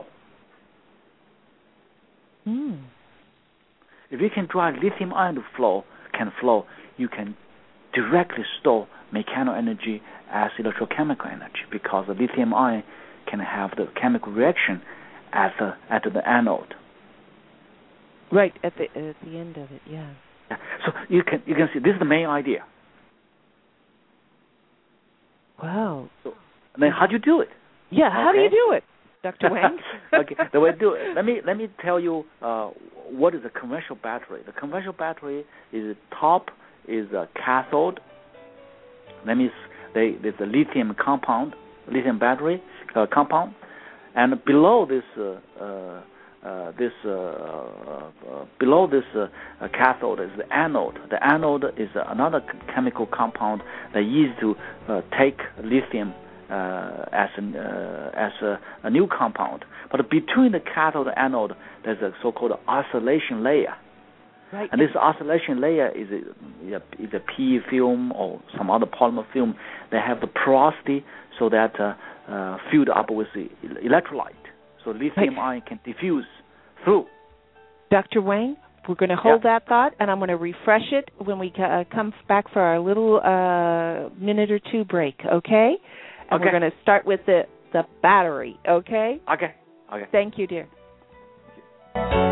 Mm. If you can drive lithium ion to flow, can flow, you can directly store mechanical energy as electrochemical energy because the lithium ion can have the chemical reaction at the at the anode. Right at the at the end of it, yeah. yeah. So you can you can see this is the main idea. Wow. So then how do you do it? Yeah, how okay. do you do it, Doctor Wang? Okay, the way to do it. Let me let me tell you uh, what is a conventional battery. The conventional battery is top is a cathode. That means they, there's a lithium compound, lithium battery uh, compound, and below this uh, uh, uh, this uh, uh, below this uh, uh, cathode is the anode. The anode is another chemical compound that used to uh, take lithium uh, as an, uh, as a, a new compound. But between the cathode and anode, there's a so-called oscillation layer. Right. And this oscillation layer is a, is a P E film or some other polymer film. They have the porosity so that uh, uh, filled up with the electrolyte. So lithium right. ion can diffuse through. Doctor Wang, we're going to hold yeah. that thought, and I'm going to refresh it when we uh, come back for our little uh, minute or two break, okay? And okay. we're going to start with the, the battery, okay? Okay. Okay. Thank you, dear. Thank you.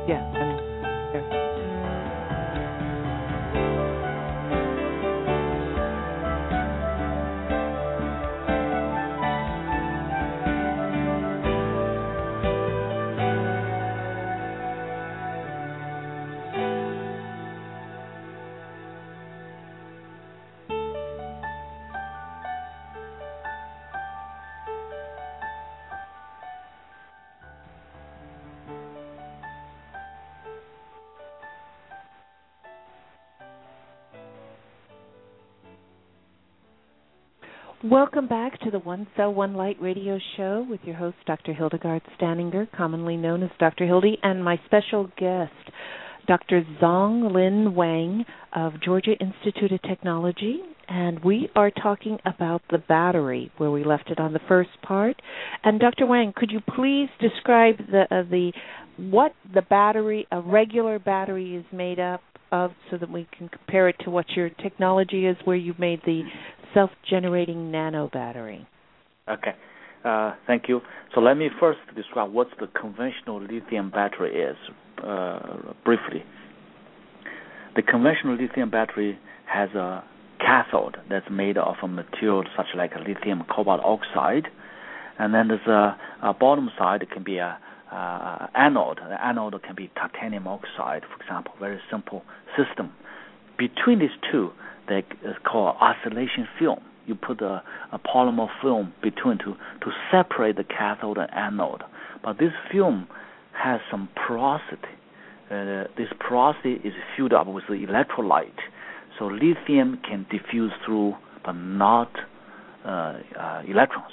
Yeah. I mean, yeah. Welcome back to the One Cell, One Light radio show with your host, Doctor Hildegard Staninger, commonly known as Doctor Hildy, and my special guest, Doctor Zhonglin Wang of Georgia Institute of Technology. And we are talking about the battery, where we left it on the first part. And Doctor Wang, could you please describe the uh, the what the battery, a regular battery, is made up of, so that we can compare it to what your technology is, where you've made the self-generating nano battery? Okay, uh, thank you. So let me first describe what the conventional lithium battery is, uh, briefly. The conventional lithium battery has a cathode that's made of a material such like a lithium cobalt oxide, and then there's a, a bottom side. It can be a uh, anode. The anode can be titanium oxide, for example. Very simple system. Between these two, they is called oscillation film. You put a, a polymer film between to to separate the cathode and anode. But this film has some porosity. Uh, this porosity is filled up with the electrolyte, so lithium can diffuse through, but not uh, uh, electrons.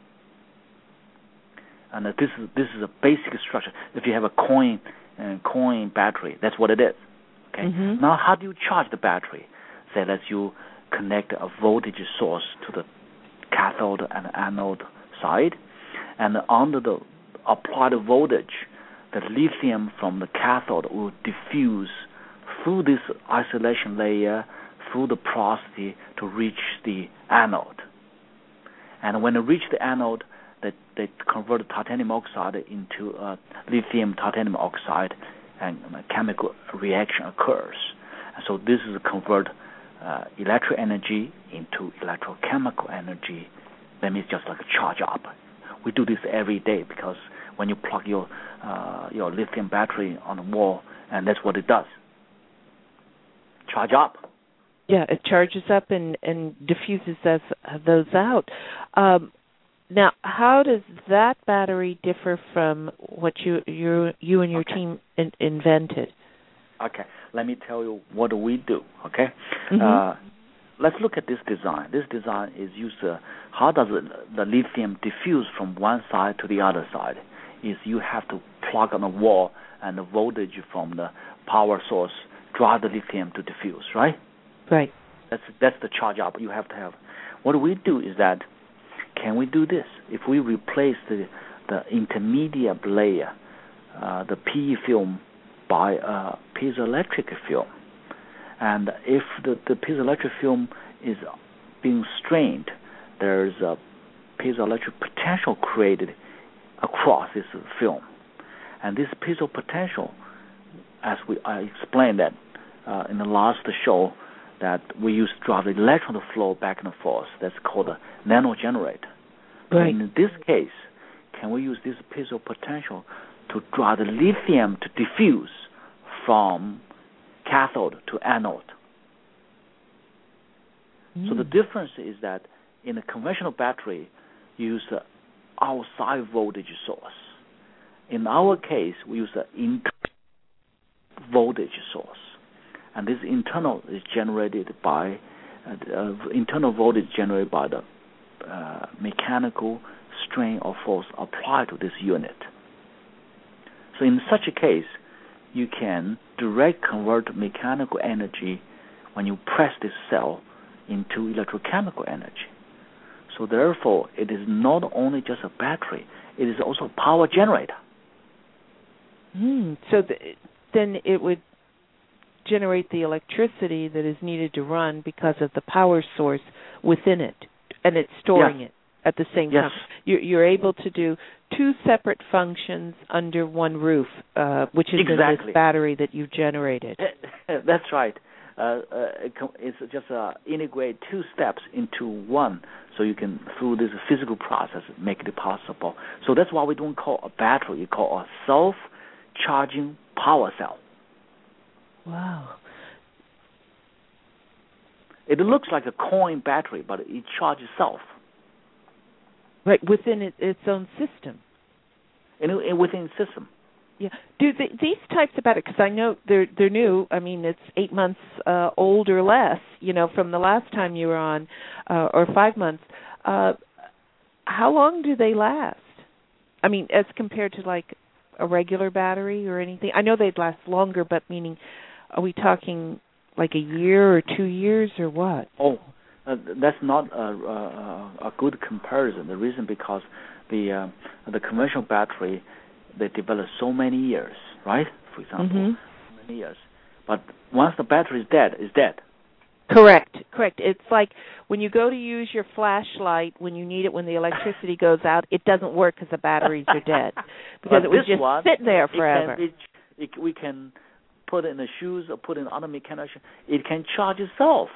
And uh, this is this is a basic structure. If you have a coin uh, coin battery, that's what it is. Okay. Mm-hmm. Now, how do you charge the battery? Say that you connect a voltage source to the cathode and anode side, and under the applied voltage, the lithium from the cathode will diffuse through this isolation layer, through the porosity, to reach the anode. And when it reaches the anode, they, they convert titanium oxide into uh, lithium titanium oxide, and a chemical reaction occurs. And so this is convert uh, electric energy into electrochemical energy. That means just like a charge up. We do this every day because when you plug your uh, your lithium battery on the wall, and that's what it does. Charge up. Yeah, it charges up and, and diffuses those, those out. Um, now, how does that battery differ from what you you, you and your okay. team in, invented? Okay, let me tell you what we do, okay? Mm-hmm. Uh, let's look at this design. This design is used, uh, how does it, the lithium diffuse from one side to the other side? Is you have to plug on the wall, and the voltage from the power source drive the lithium to diffuse, right? Right. That's that's the charge up you have to have. What we do is that, can we do this? If we replace the, the intermediate layer, uh, the P E film, by a piezoelectric film, and if the, the piezoelectric film is being strained, there's a piezoelectric potential created across this film. And this piezo potential, as we I explained that uh, in the last show, that we use to drive the electron flow back and forth. That's called a nano generator. Right. In this case, can we use this piezo potential to drive the lithium to diffuse from cathode to anode? Mm. So the difference is that in a conventional battery, you use an outside voltage source. In our case, we use an internal voltage source, and this internal is generated by uh, uh, internal voltage generated by the uh, mechanical strain or force applied to this unit. So in such a case, you can direct convert mechanical energy when you press this cell into electrochemical energy. So therefore, it is not only just a battery, it is also a power generator. Mm, so th- then it would generate the electricity that is needed to run because of the power source within it, and it's storing yes. it at the same yes. time. You're, you're able to do two separate functions under one roof, uh, which is exactly. in this battery that you've generated. That's right. Uh, uh, it com- it's just uh, integrate two steps into one, so you can, through this physical process, make it possible. So that's why we don't call a battery, we call a self-charging power cell. Wow. It looks like a coin battery, but it charges itself. Right, within it, its own system. In, in, within the system. Yeah. Do the, these types of batteries, because I know they're they're new. I mean, it's eight months uh, old or less, you know, from the last time you were on, uh, or five months. Uh, how long do they last? I mean, as compared to like a regular battery or anything. I know they'd last longer, but meaning, are we talking like a year or two years or what? Oh, uh, that's not a, a, a good comparison. The reason because the uh, the conventional battery, they develop so many years, right? For example, mm-hmm. so many years. But once the battery is dead, it's dead. Correct, correct. It's like when you go to use your flashlight when you need it when the electricity goes out, it doesn't work because the batteries are dead. Because but it would just one, sit there forever. It can, it, we can put it in the shoes or put it in other mechanical. It can charge itself.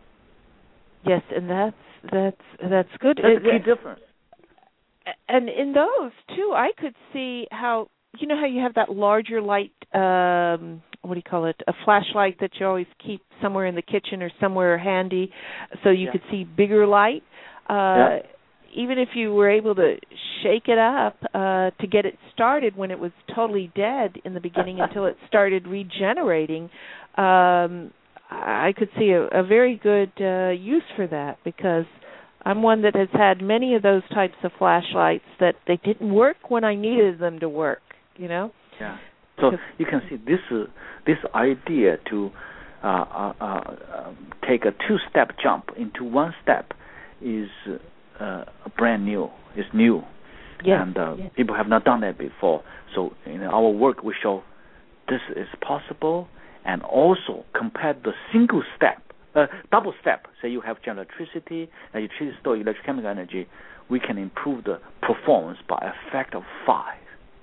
Yes, and that's that's that's good. That's it, the key difference. And in those too, I could see how, you know how you have that larger light, um, what do you call it, a flashlight that you always keep somewhere in the kitchen or somewhere handy so you yeah. could see bigger light. Uh, yeah. Even if you were able to shake it up uh, to get it started when it was totally dead in the beginning until it started regenerating, um, I could see a, a very good uh, use for that, because I'm one that has had many of those types of flashlights that they didn't work when I needed them to work, you know? Yeah. So you can see this uh, this idea to uh, uh, uh, take a two-step jump into one step is uh, brand new. It's new. Yes. And uh, yes. people have not done that before. So in our work, we show this is possible, and also compare the single step. Uh, double step, say you have general electricity, and you store electrochemical energy, we can improve the performance by a factor of five.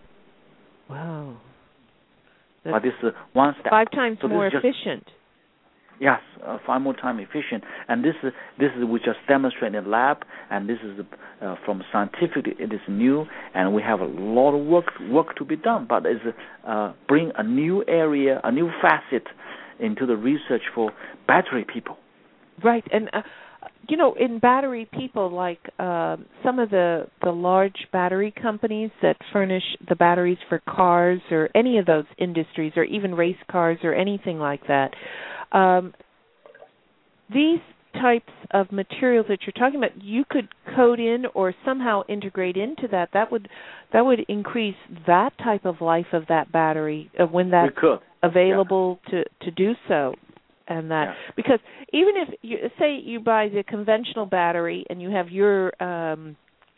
Wow. That's but this is one step. Five times so more just, efficient. Yes, uh, five more times efficient. And this is this is we just demonstrate in the lab, and this is uh, from scientific. It is new, and we have a lot of work work to be done. But it's uh, bring a new area, a new facet into the research for battery people. Right, and uh, you know, in battery people, like uh, some of the the large battery companies that furnish the batteries for cars or any of those industries, or even race cars or anything like that. Um, these types of materials that you're talking about, you could code in or somehow integrate into that. That would that would increase that type of life of that battery uh, when that's available yeah. to, to do so. And that yeah. because even if you say you buy the conventional battery and you have your um,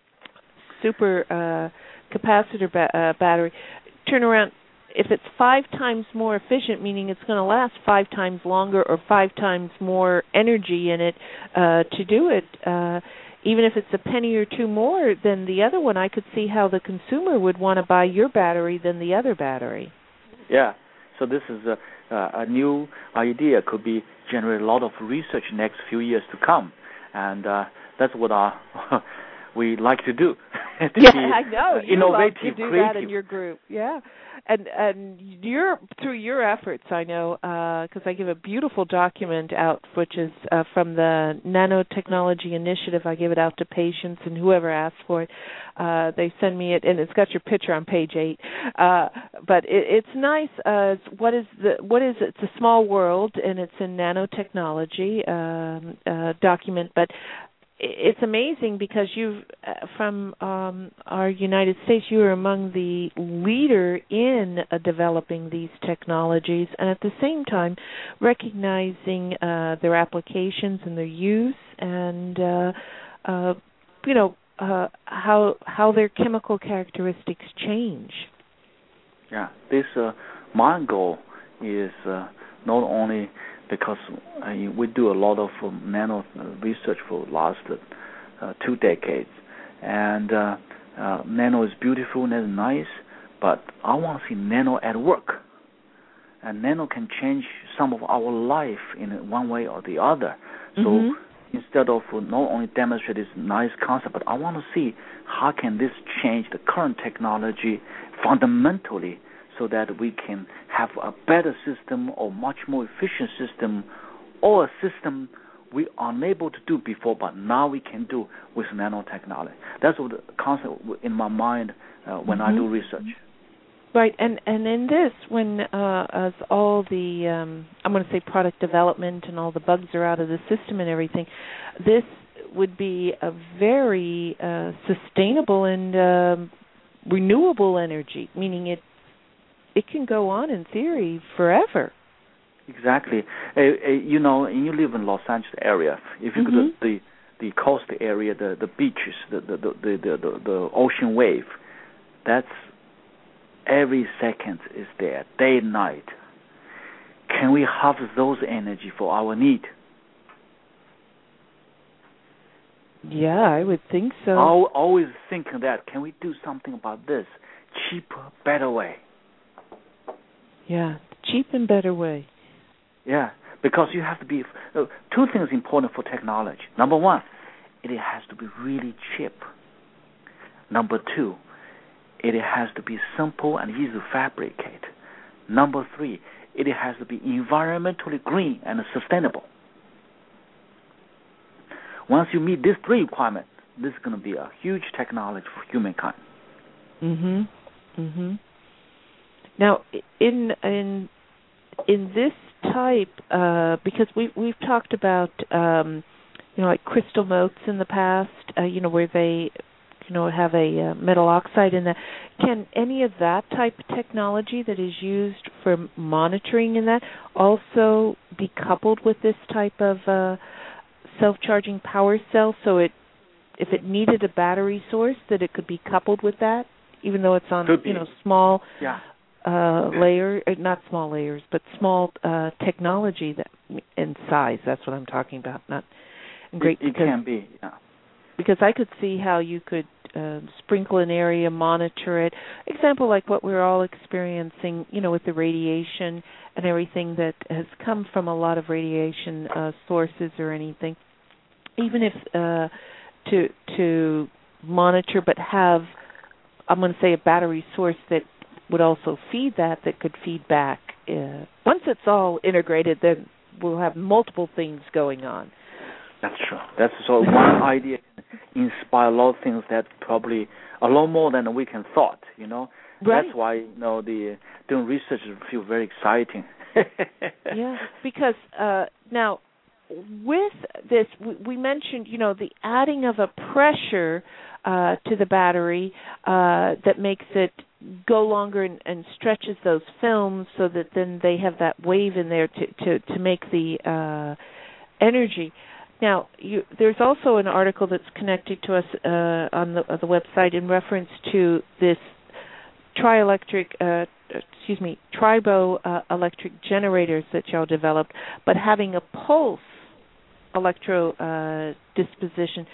super uh, capacitor ba- uh, battery, turn around. If it's five times more efficient, meaning it's going to last five times longer or five times more energy in it uh, to do it, uh, even if it's a penny or two more than the other one, I could see how the consumer would want to buy your battery than the other battery. Yeah. So this is a, uh, a new idea, could be generate a lot of research next few years to come, and uh, that's what our we like to do. to yeah, be, I know. Uh, you innovative, love to do creative. that in your group. Yeah, and and your through your efforts, I know, because uh, I give a beautiful document out, which is uh, from the Nanotechnology Initiative. I give it out to patients and whoever asks for it. Uh, they send me it, and it's got your picture on page eight. Uh, but it, it's nice. Uh, what is the what is it's a small world, and it's in nanotechnology um, uh, document, but. It's amazing because you've, uh, from um, our United States, you are among the leader in uh, developing these technologies, and at the same time recognizing uh, their applications and their use, and uh, uh, you know uh, how how their chemical characteristics change. Yeah, this uh, my goal is uh, not only because uh, we do a lot of uh, nano research for the last uh, two decades, and uh, uh, nano is beautiful, nano is nice, but I want to see nano at work. And nano can change some of our life in one way or the other. So mm-hmm. instead of not only demonstrate this nice concept, but I want to see how can this change the current technology fundamentally so that we can have a better system or much more efficient system, or a system we are unable to do before, but now we can do with nanotechnology. That's what the concept in my mind uh, when mm-hmm. I do research. Right, and and in this, when uh, as all the um, I'm going to say product development and all the bugs are out of the system and everything, this would be a very uh, sustainable and um, renewable energy, meaning it it can go on in theory forever. Exactly. Uh, uh, you know, you live in Los Angeles area. If you mm-hmm. go to the the coast area, the the beaches, the the the the, the, the ocean wave, that's every second is there, day and night. Can we harvest those energy for our need? Yeah, I would think so. I always think that, can we do something about this? Cheaper, better way. Yeah, cheap and better way. Yeah, because you have to be, uh, two things important for technology. Number one, it has to be really cheap. Number two, it has to be simple and easy to fabricate. Number three, it has to be environmentally green and sustainable. Once you meet these three requirements, this is going to be a huge technology for humankind. Mhm. Mhm. Now, in in in this type, uh, because we we've talked about, um, you know, like crystal motes in the past, uh, you know, where they you know, have a uh, metal oxide in that. Can any of that type of technology that is used for monitoring in that also be coupled with this type of uh, self-charging power cell? So it, if it needed a battery source, that it could be coupled with that, even though it's on, you know, small yeah. uh, layer, not small layers, but small uh, technology that in size. That's what I'm talking about. Not great. It, it because, can be. Yeah. Because I could see how you could uh, sprinkle an area, monitor it. Example like what we're all experiencing, you know, with the radiation and everything that has come from a lot of radiation uh, sources or anything. Even if uh, to to monitor, but have, I'm going to say, a battery source that would also feed that, that could feed back. Uh, once it's all integrated, then we'll have multiple things going on. That's true. That's so one idea can inspire a lot of things that probably a lot more than we can thought, you know. Right. That's why, you know, the doing research feel very exciting. Yeah, because uh, now with this, we, we mentioned, you know, the adding of a pressure uh, to the battery uh, that makes it go longer and, and stretches those films so that then they have that wave in there to, to, to make the uh, energy. Now, you, there's also an article that's connected to us uh, on the, uh, the website in reference to this trielectric, uh, excuse me, tribo uh, electric generators that y'all developed, but having a pulse electro uh, disposition.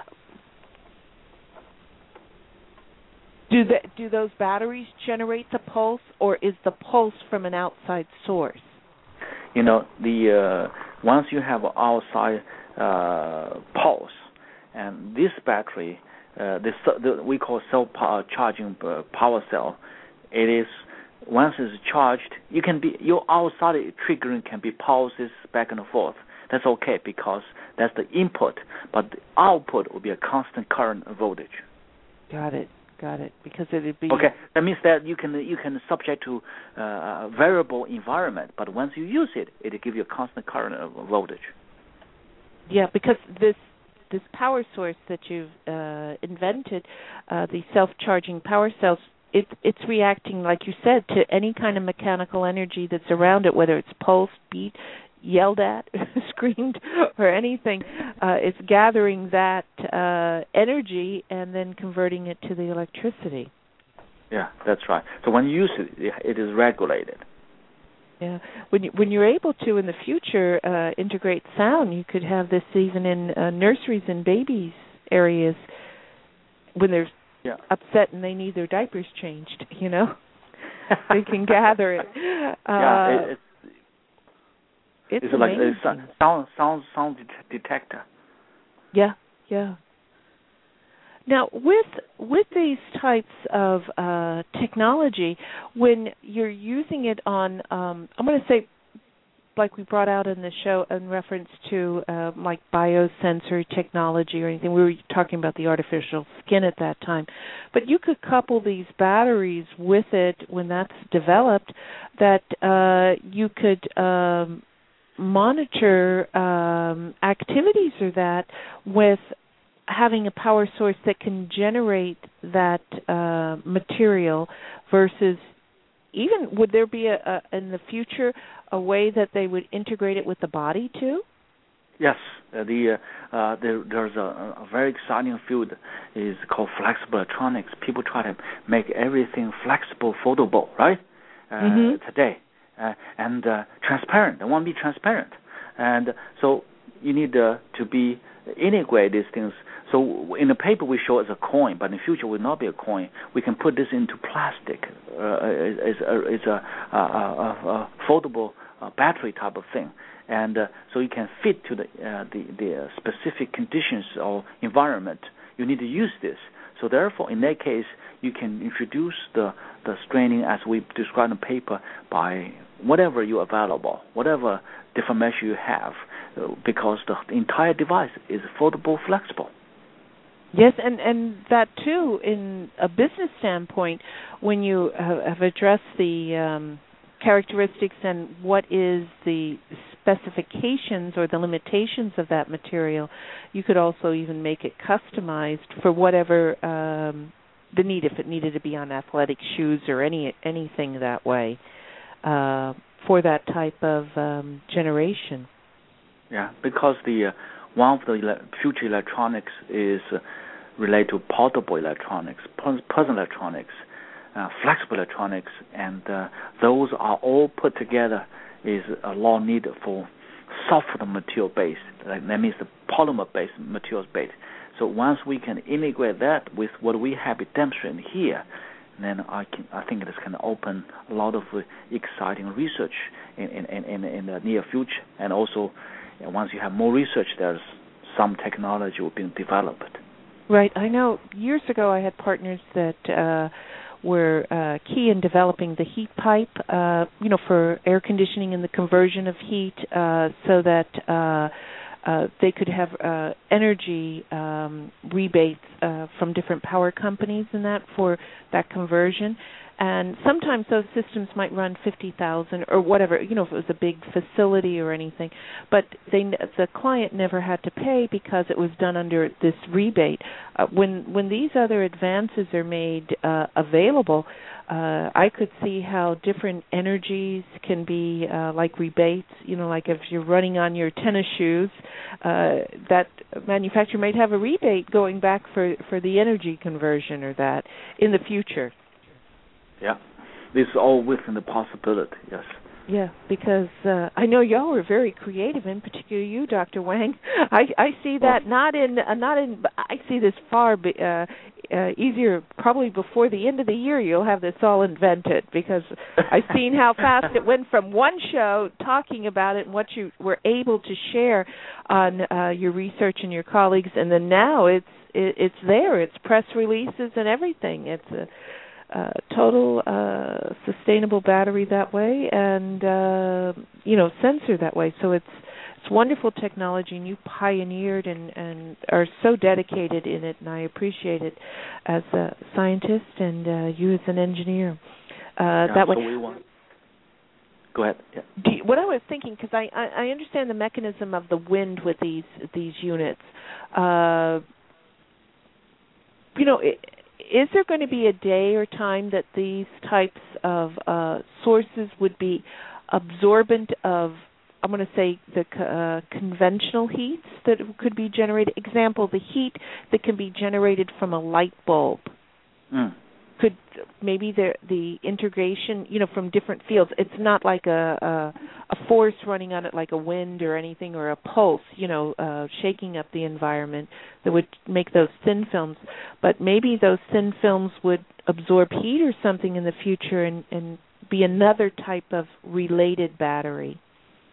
Do the, do those batteries generate the pulse, or is the pulse from an outside source? You know, the uh, once you have an outside uh, pulse, and this battery, uh, this the, we call self-charging uh, power cell, it is once it's charged, you can be your outside triggering can be pulses back and forth. That's okay because that's the input, but the output will be a constant current voltage. Got it. Got it. Because it would be okay. That means that you can you can subject to uh, a variable environment, but once you use it, it will give you a constant current voltage. Yeah, because this this power source that you've uh, invented, uh, the self-charging power cells, it, it's reacting, like you said, to any kind of mechanical energy that's around it, whether it's pulsed, beat, yelled at, screamed, or anything. Uh, it's gathering that uh, energy and then converting it to the electricity. Yeah, that's right. So when you use it, it is regulated. Yeah, when you, when you're able to in the future uh, integrate sound, you could have this even in uh, nurseries and babies areas, when they're yeah. upset and they need their diapers changed, you know, they can gather it. Uh, yeah, it, it's it's, it's amazing. like a sound sound sound detector. Yeah, yeah. Now, with with these types of uh, technology, when you're using it on, um, I'm going to say, like we brought out in the show in reference to uh, like biosensor technology or anything, we were talking about the artificial skin at that time. But you could couple these batteries with it when that's developed, that uh, you could um, monitor um, activities or that with having a power source that can generate that uh, material versus even, would there be a, a in the future a way that they would integrate it with the body too? Yes, uh, the uh, uh, there, there's a, a very exciting field is called flexible electronics. People try to make everything flexible, foldable, right? Uh, mm-hmm. Today, uh, and uh, transparent. They want to be transparent, and so you need uh, to be integrate these things. So in the paper we show it as a coin, but in the future will not be a coin. We can put this into plastic. Uh, it's a, it's a, a, a, a foldable uh, battery type of thing, and uh, so it can fit to the uh, the, the specific conditions or environment. You need to use this. So therefore, in that case, you can introduce the the straining as we described in the paper by whatever you available, whatever different measure you have, uh, because the entire device is foldable, flexible. Yes, and, and that too, in a business standpoint, when you have, have addressed the um, characteristics and what is the specifications or the limitations of that material, you could also even make it customized for whatever um, the need, if it needed to be on athletic shoes or any anything that way, uh, for that type of um, generation. Yeah, because the uh, one of the ele- future electronics is uh, related to portable electronics, personal electronics, uh, flexible electronics, and uh, those are all put together is a lot needed for softer material base. Like, that means the polymer-based materials base. So once we can integrate that with what we have demonstrated here, then I can I think this can open a lot of uh, exciting research in in, in in the near future, and also. And once you have more research, there's some technology will be developed. Right. I know years ago I had partners that uh, were uh, key in developing the heat pipe, uh, you know, for air conditioning and the conversion of heat uh, so that uh, uh, they could have uh, energy um, rebates uh, from different power companies and that for that conversion. And sometimes those systems might run fifty thousand or whatever, you know, if it was a big facility or anything. But they, the client never had to pay because it was done under this rebate. Uh, when when these other advances are made uh, available, uh, I could see how different energies can be uh, like rebates. You know, like if you're running on your tennis shoes, uh, that manufacturer might have a rebate going back for, for the energy conversion or that in the future. Yeah, this is all within the possibility, yes. Yeah, because uh, I know y'all were very creative, in particular you, Doctor Wang. I, I see that well, not in uh, not in. I see this far be, uh, uh, easier. Probably before the end of the year, you'll have this all invented because I've seen how fast it went from one show talking about it and what you were able to share on uh, your research and your colleagues, and then now it's it, it's there. It's press releases and everything. It's a Uh, total uh, sustainable battery that way, and uh, you know, sensor that way. So it's it's wonderful technology, and you pioneered and, and are so dedicated in it, and I appreciate it as a scientist and uh, you as an engineer. Uh, yeah, that way. So we want. Go ahead. Yeah. Do you, what I was thinking, because I, I, I understand the mechanism of the wind with these these units. Uh, you know. It, Is there going to be a day or time that these types of uh, sources would be absorbent of, I'm going to say, the uh, conventional heats that could be generated? Example, the heat that can be generated from a light bulb. Mm. could maybe the the integration, you know, from different fields. It's not like a, a a force running on it like a wind or anything, or a pulse, you know, uh, shaking up the environment that would make those thin films. But maybe those thin films would absorb heat or something in the future and, and be another type of related battery.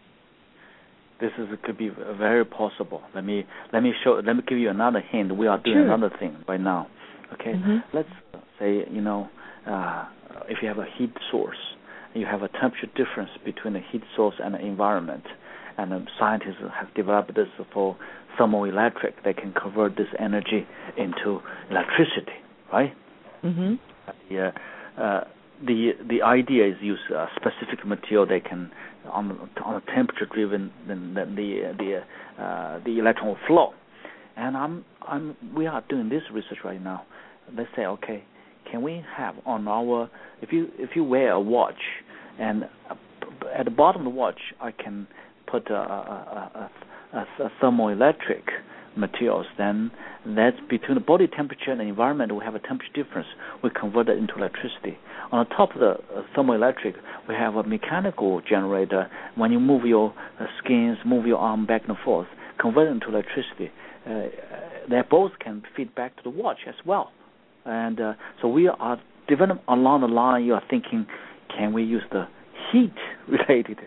This is could be very possible. Let me let me show. Let me give you another hint. We are doing sure. another thing right now. Okay, mm-hmm. Let's say, you know, uh, if you have a heat source, you have a temperature difference between the heat source and the environment, and the scientists have developed this for thermoelectric. They can convert this energy into electricity, right? Mm-hmm. The uh, uh, the the idea is use a specific material they can on on a temperature driven then the the the, uh, the electron flow, and I'm I'm we are doing this research right now. Let's say, okay, can we have on our, if you if you wear a watch, and at the bottom of the watch I can put a, a, a, a, a thermoelectric materials, then that's between the body temperature and the environment, we have a temperature difference. We convert it into electricity. On the top of the uh, thermoelectric, we have a mechanical generator. When you move your uh, skins, move your arm back and forth, convert it into electricity. Uh, they both can feed back to the watch as well. And uh, so we are developing along the line. You are thinking, can we use the heat related?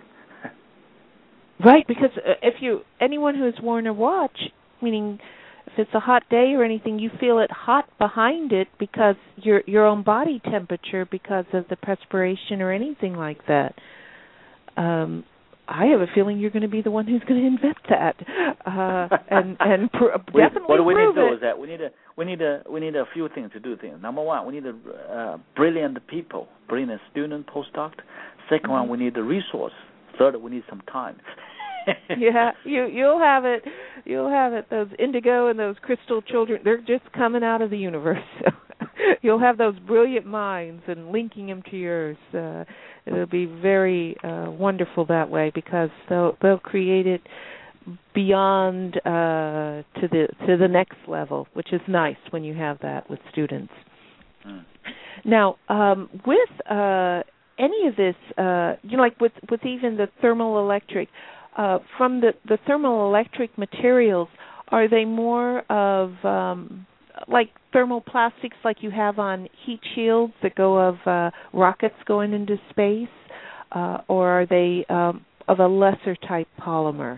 Right, because if you anyone who has worn a watch, meaning if it's a hot day or anything, you feel it hot behind it because your your own body temperature, because of the perspiration or anything like that. Um, I have a feeling you're going to be the one who's going to invent that, uh, and and pr- we, definitely what we prove need to do it. is that we need a we need a we need a few things to do things. Number one, we need a uh, brilliant people, brilliant student, postdoc. Second Mm-hmm. one, we need the resource. Third, we need some time. Yeah, you you'll have it. You'll have it. Those indigo and those crystal children—they're just coming out of the universe. So you'll have those brilliant minds and linking them to yours. Uh, it'll be very uh, wonderful that way, because they'll they'll create it beyond uh, to the to the next level, which is nice when you have that with students. Mm. Now, um, with uh, any of this, uh, you know, like with with even the thermoelectric. Uh, from the, the thermoelectric materials, are they more of um, like thermoplastics like you have on heat shields that go of uh, rockets going into space, uh, or are they um, of a lesser type polymer?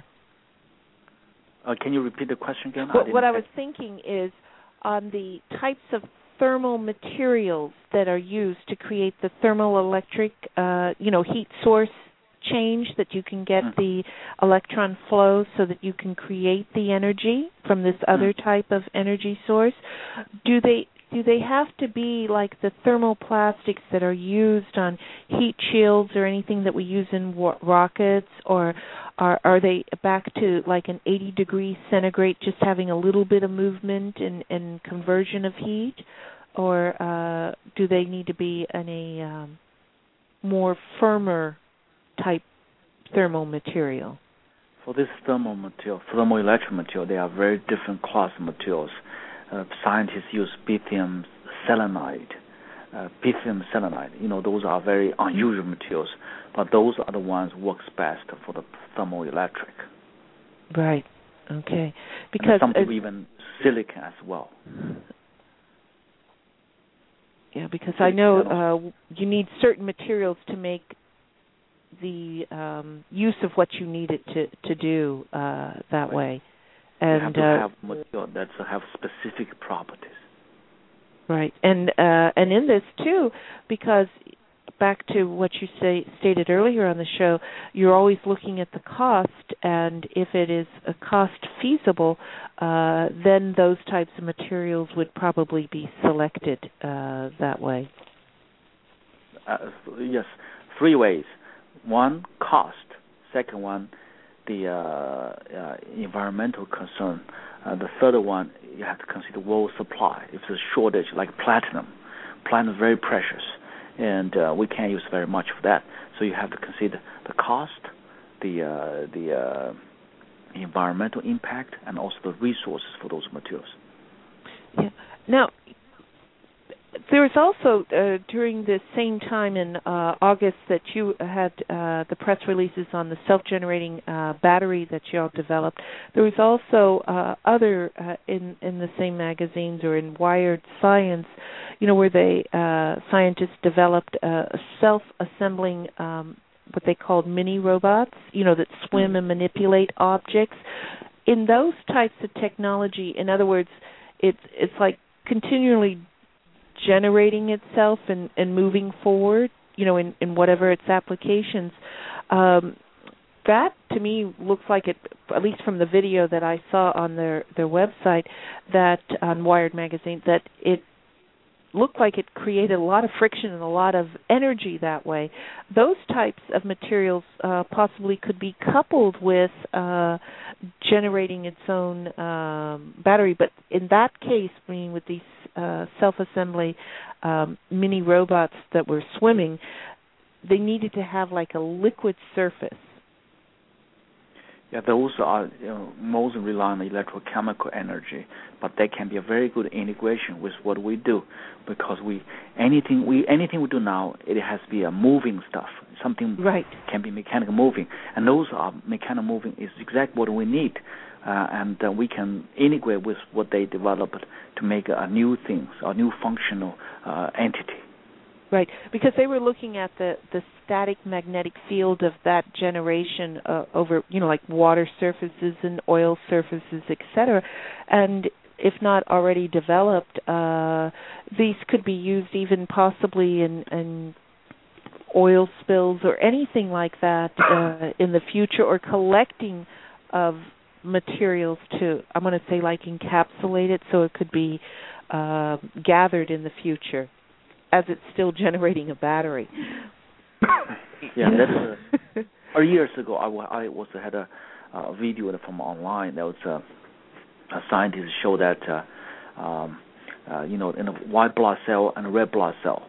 Uh, can you repeat the question again? What, I what I was thinking is on the types of thermal materials that are used to create the thermoelectric, uh, you know, heat source change, that you can get mm. the electron flow so that you can create the energy from this other mm. type of energy source. Do they do they have to be like the thermoplastics that are used on heat shields or anything that we use in wa- rockets, or are are they back to like an eighty degree centigrade, just having a little bit of movement and, and conversion of heat, or uh, do they need to be in a um, more firmer type thermal material? For this thermal material, thermoelectric material, they are very different class of materials. Uh, scientists use lithium selenide, uh, lithium selenide. You know, those are very unusual materials, but those are the ones works best for the thermoelectric. Right. Okay. Because some people uh, even silicon as well. Yeah, because silicon I know uh, you need certain materials to make the um, use of what you need it to to do uh, that right. way, and you have to uh, have material that have specific properties. Right, and uh, and in this too, because back to what you say stated earlier on the show, you're always looking at the cost, and if it is a cost feasible, uh, then those types of materials would probably be selected uh, that way. Uh, yes, three ways. One, cost. Second one, the uh, uh, environmental concern. Uh, the third one, you have to consider world supply. If there's a shortage, like platinum, platinum is very precious, and uh, we can't use very much of that. So you have to consider the cost, the uh, the uh, environmental impact, and also the resources for those materials. Yeah. Now, There was also, uh, during the same time in uh, August that you had uh, the press releases on the self-generating uh, battery that you all developed, there was also uh, other uh, in, in the same magazines or in Wired Science, you know, where they, uh, scientists developed uh, a self-assembling, um, what they called mini robots, you know, that swim and manipulate objects. In those types of technology, in other words, it's it's like continually generating itself and, and moving forward, you know, in, in whatever its applications. Um, that, to me, looks like it, at least from the video that I saw on their, their website, that on Wired Magazine, that it looked like it created a lot of friction and a lot of energy that way. Those types of materials uh, possibly could be coupled with uh, generating its own um, battery. But in that case, I mean, with these uh, self-assembly um, mini robots that were swimming, they needed to have like a liquid surface. Yeah, those are, you know, most rely on electrochemical energy, but they can be a very good integration with what we do, because we anything we anything we do now, it has to be a moving stuff. Something right. can be mechanical moving, and those are mechanical moving is exactly what we need, uh, and uh, we can integrate with what they developed to make a new thing, a new functional uh, entity. Right, because they were looking at the, the static magnetic field of that generation uh, over, you know, like water surfaces and oil surfaces, et cetera. And if not already developed, uh, these could be used even possibly in, in oil spills or anything like that uh, in the future, or collecting of materials to, I'm going to say, like encapsulate it so it could be uh, gathered in the future, as it's still generating a battery. Yeah, that's uh, years ago. I, I was had a, a video from online. That was uh, a scientist showed that uh, um, uh, you know, in a white blood cell and a red blood cell,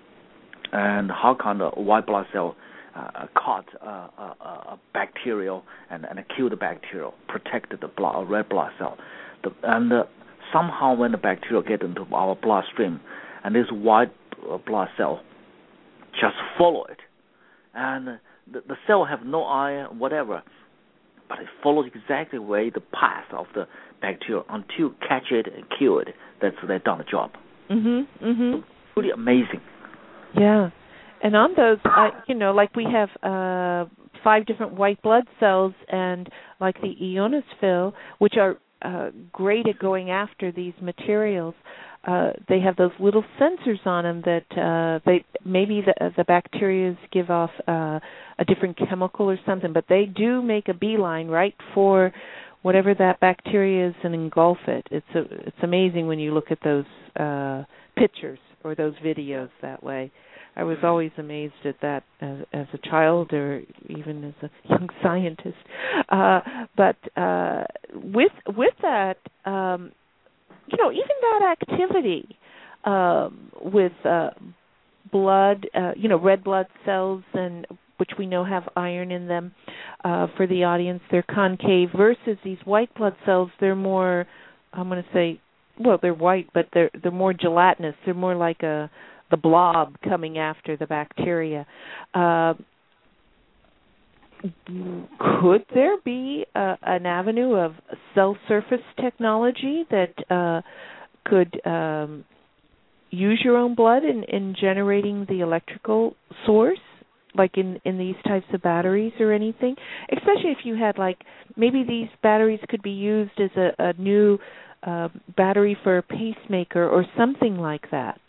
and how can the white blood cell uh, caught uh, a, a bacterial and and kill the bacterial, protected the blood, red blood cell, the, and uh, somehow when the bacteria get into our bloodstream, and this white blood cell just follow it, and the, the cell have no iron, whatever, but it follows exactly the way the path of the bacteria until catch it and kill it. That's they done the job. Mhm. Mhm. Pretty amazing. Yeah, and on those, uh, you know, like we have uh, five different white blood cells, and like the ionosphere, which are uh, great at going after these materials. Uh, they have those little sensors on them that uh, they maybe the, the bacteria give off uh, a different chemical or something, but they do make a beeline right for whatever that bacteria is and engulf it. It's a, it's amazing when you look at those uh, pictures or those videos that way. I was always amazed at that as, as a child or even as a young scientist. Uh, but uh, with with that. Um, You know, even that activity um, with uh, blood, uh, you know, red blood cells, and which we know have iron in them. Uh, for the audience, they're concave versus these white blood cells. They're more, I'm going to say, well, they're white, but they're they're more gelatinous. They're more like a the blob coming after the bacteria. Uh, Could there be uh, an avenue of cell surface technology that uh, could um, use your own blood in, in generating the electrical source, like in, in these types of batteries or anything? Especially if you had, like, maybe these batteries could be used as a, a new uh, battery for a pacemaker or something like that.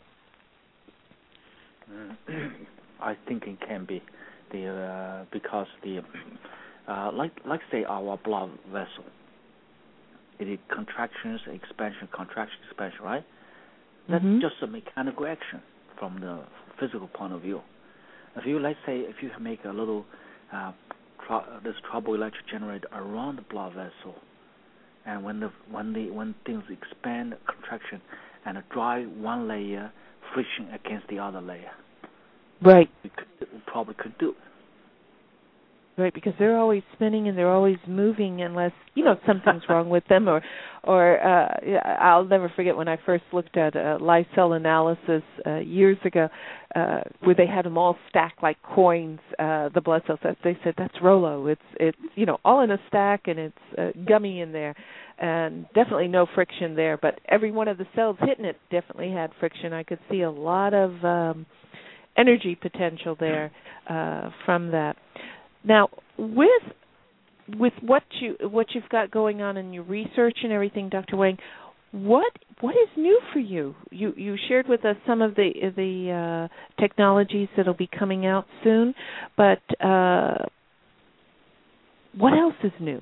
I think it can be. The uh, because the uh, like like say our blood vessel, it is contractions, expansion, contraction, expansion, right? That's mm-hmm. just a mechanical action from the physical point of view. If you let's say if you make a little uh, tr- this trouble electric generator around the blood vessel, and when the when the when things expand, contraction, and dry one layer, friction against the other layer. Right. We, could, we probably could do. right, because they're always spinning and they're always moving unless, you know, something's wrong with them. Or, or uh, I'll never forget when I first looked at uh, live cell analysis uh, years ago, uh, where they had them all stacked like coins, uh, the blood cells. They said, that's Rolo. It's, it's you know, all in a stack, and it's uh, gummy in there. And definitely no friction there. But every one of the cells hitting it definitely had friction. I could see a lot of um, energy potential there uh, from that. Now, with with what you what you've got going on in your research and everything, Doctor Wang, what what is new for you? You you shared with us some of the the uh, technologies that'll be coming out soon, but uh, what else is new?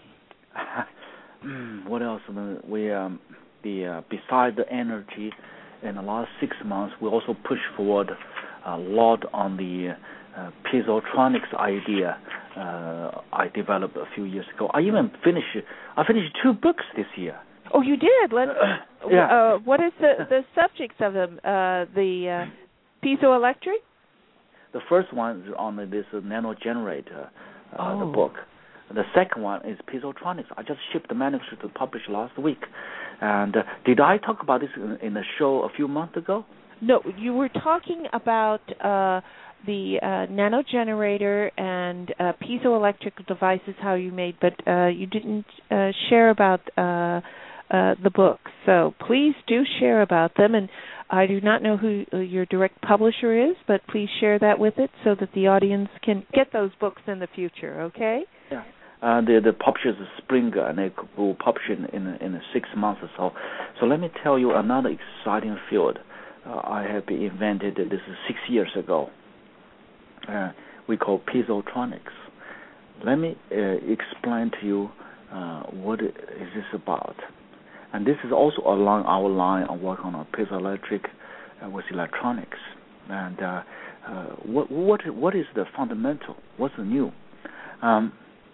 What else? We um, the uh, beside the energy, in the last six months, we also push forward a lot on the Uh, piezotronics idea uh, I developed a few years ago. I even finished. I finished two books this year. Oh, you did? Let's, uh, yeah. Uh, what is the, the subjects of them? Uh, the uh, piezoelectric? The first one is on this uh, nano generator, uh, oh. the book. The second one is piezotronics. I just shipped the manuscript to publish last week. And uh, did I talk about this in, in the show a few months ago? No, you were talking about uh, the uh, nano generator and uh, piezoelectric devices, how you made, but uh, you didn't uh, share about uh, uh, the books. So please do share about them. And I do not know who your direct publisher is, but please share that with it so that the audience can get those books in the future, okay? Yeah. Uh, the the publisher is Springer, and they will publish in, in in six months or so. So let me tell you another exciting field. Uh, I have been invented. This is six years ago. Uh, we call piezotronics. Let me uh, explain to you uh, what is this about. And this is also along our line of work on piezoelectric uh, with electronics. And uh, uh, what what what is the fundamental? What's the new? Um,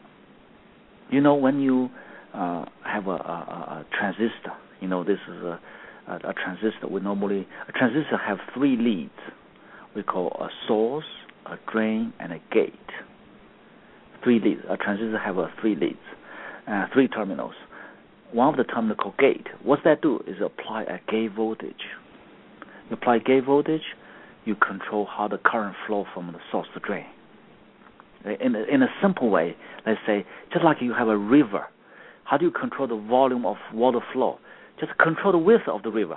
you know, when you uh, have a, a, a transistor, you know, this is a A, a transistor. We normally a transistor have three leads. We call a source, a drain, and a gate. Three leads. A transistor have a three leads, uh, three terminals. One of the terminals called gate. What that do is apply a gate voltage. You apply gate voltage, you control how the current flow from the source to drain. In a, in a simple way, let's say, just like you have a river, how do you control the volume of water flow? Just control the width of the river.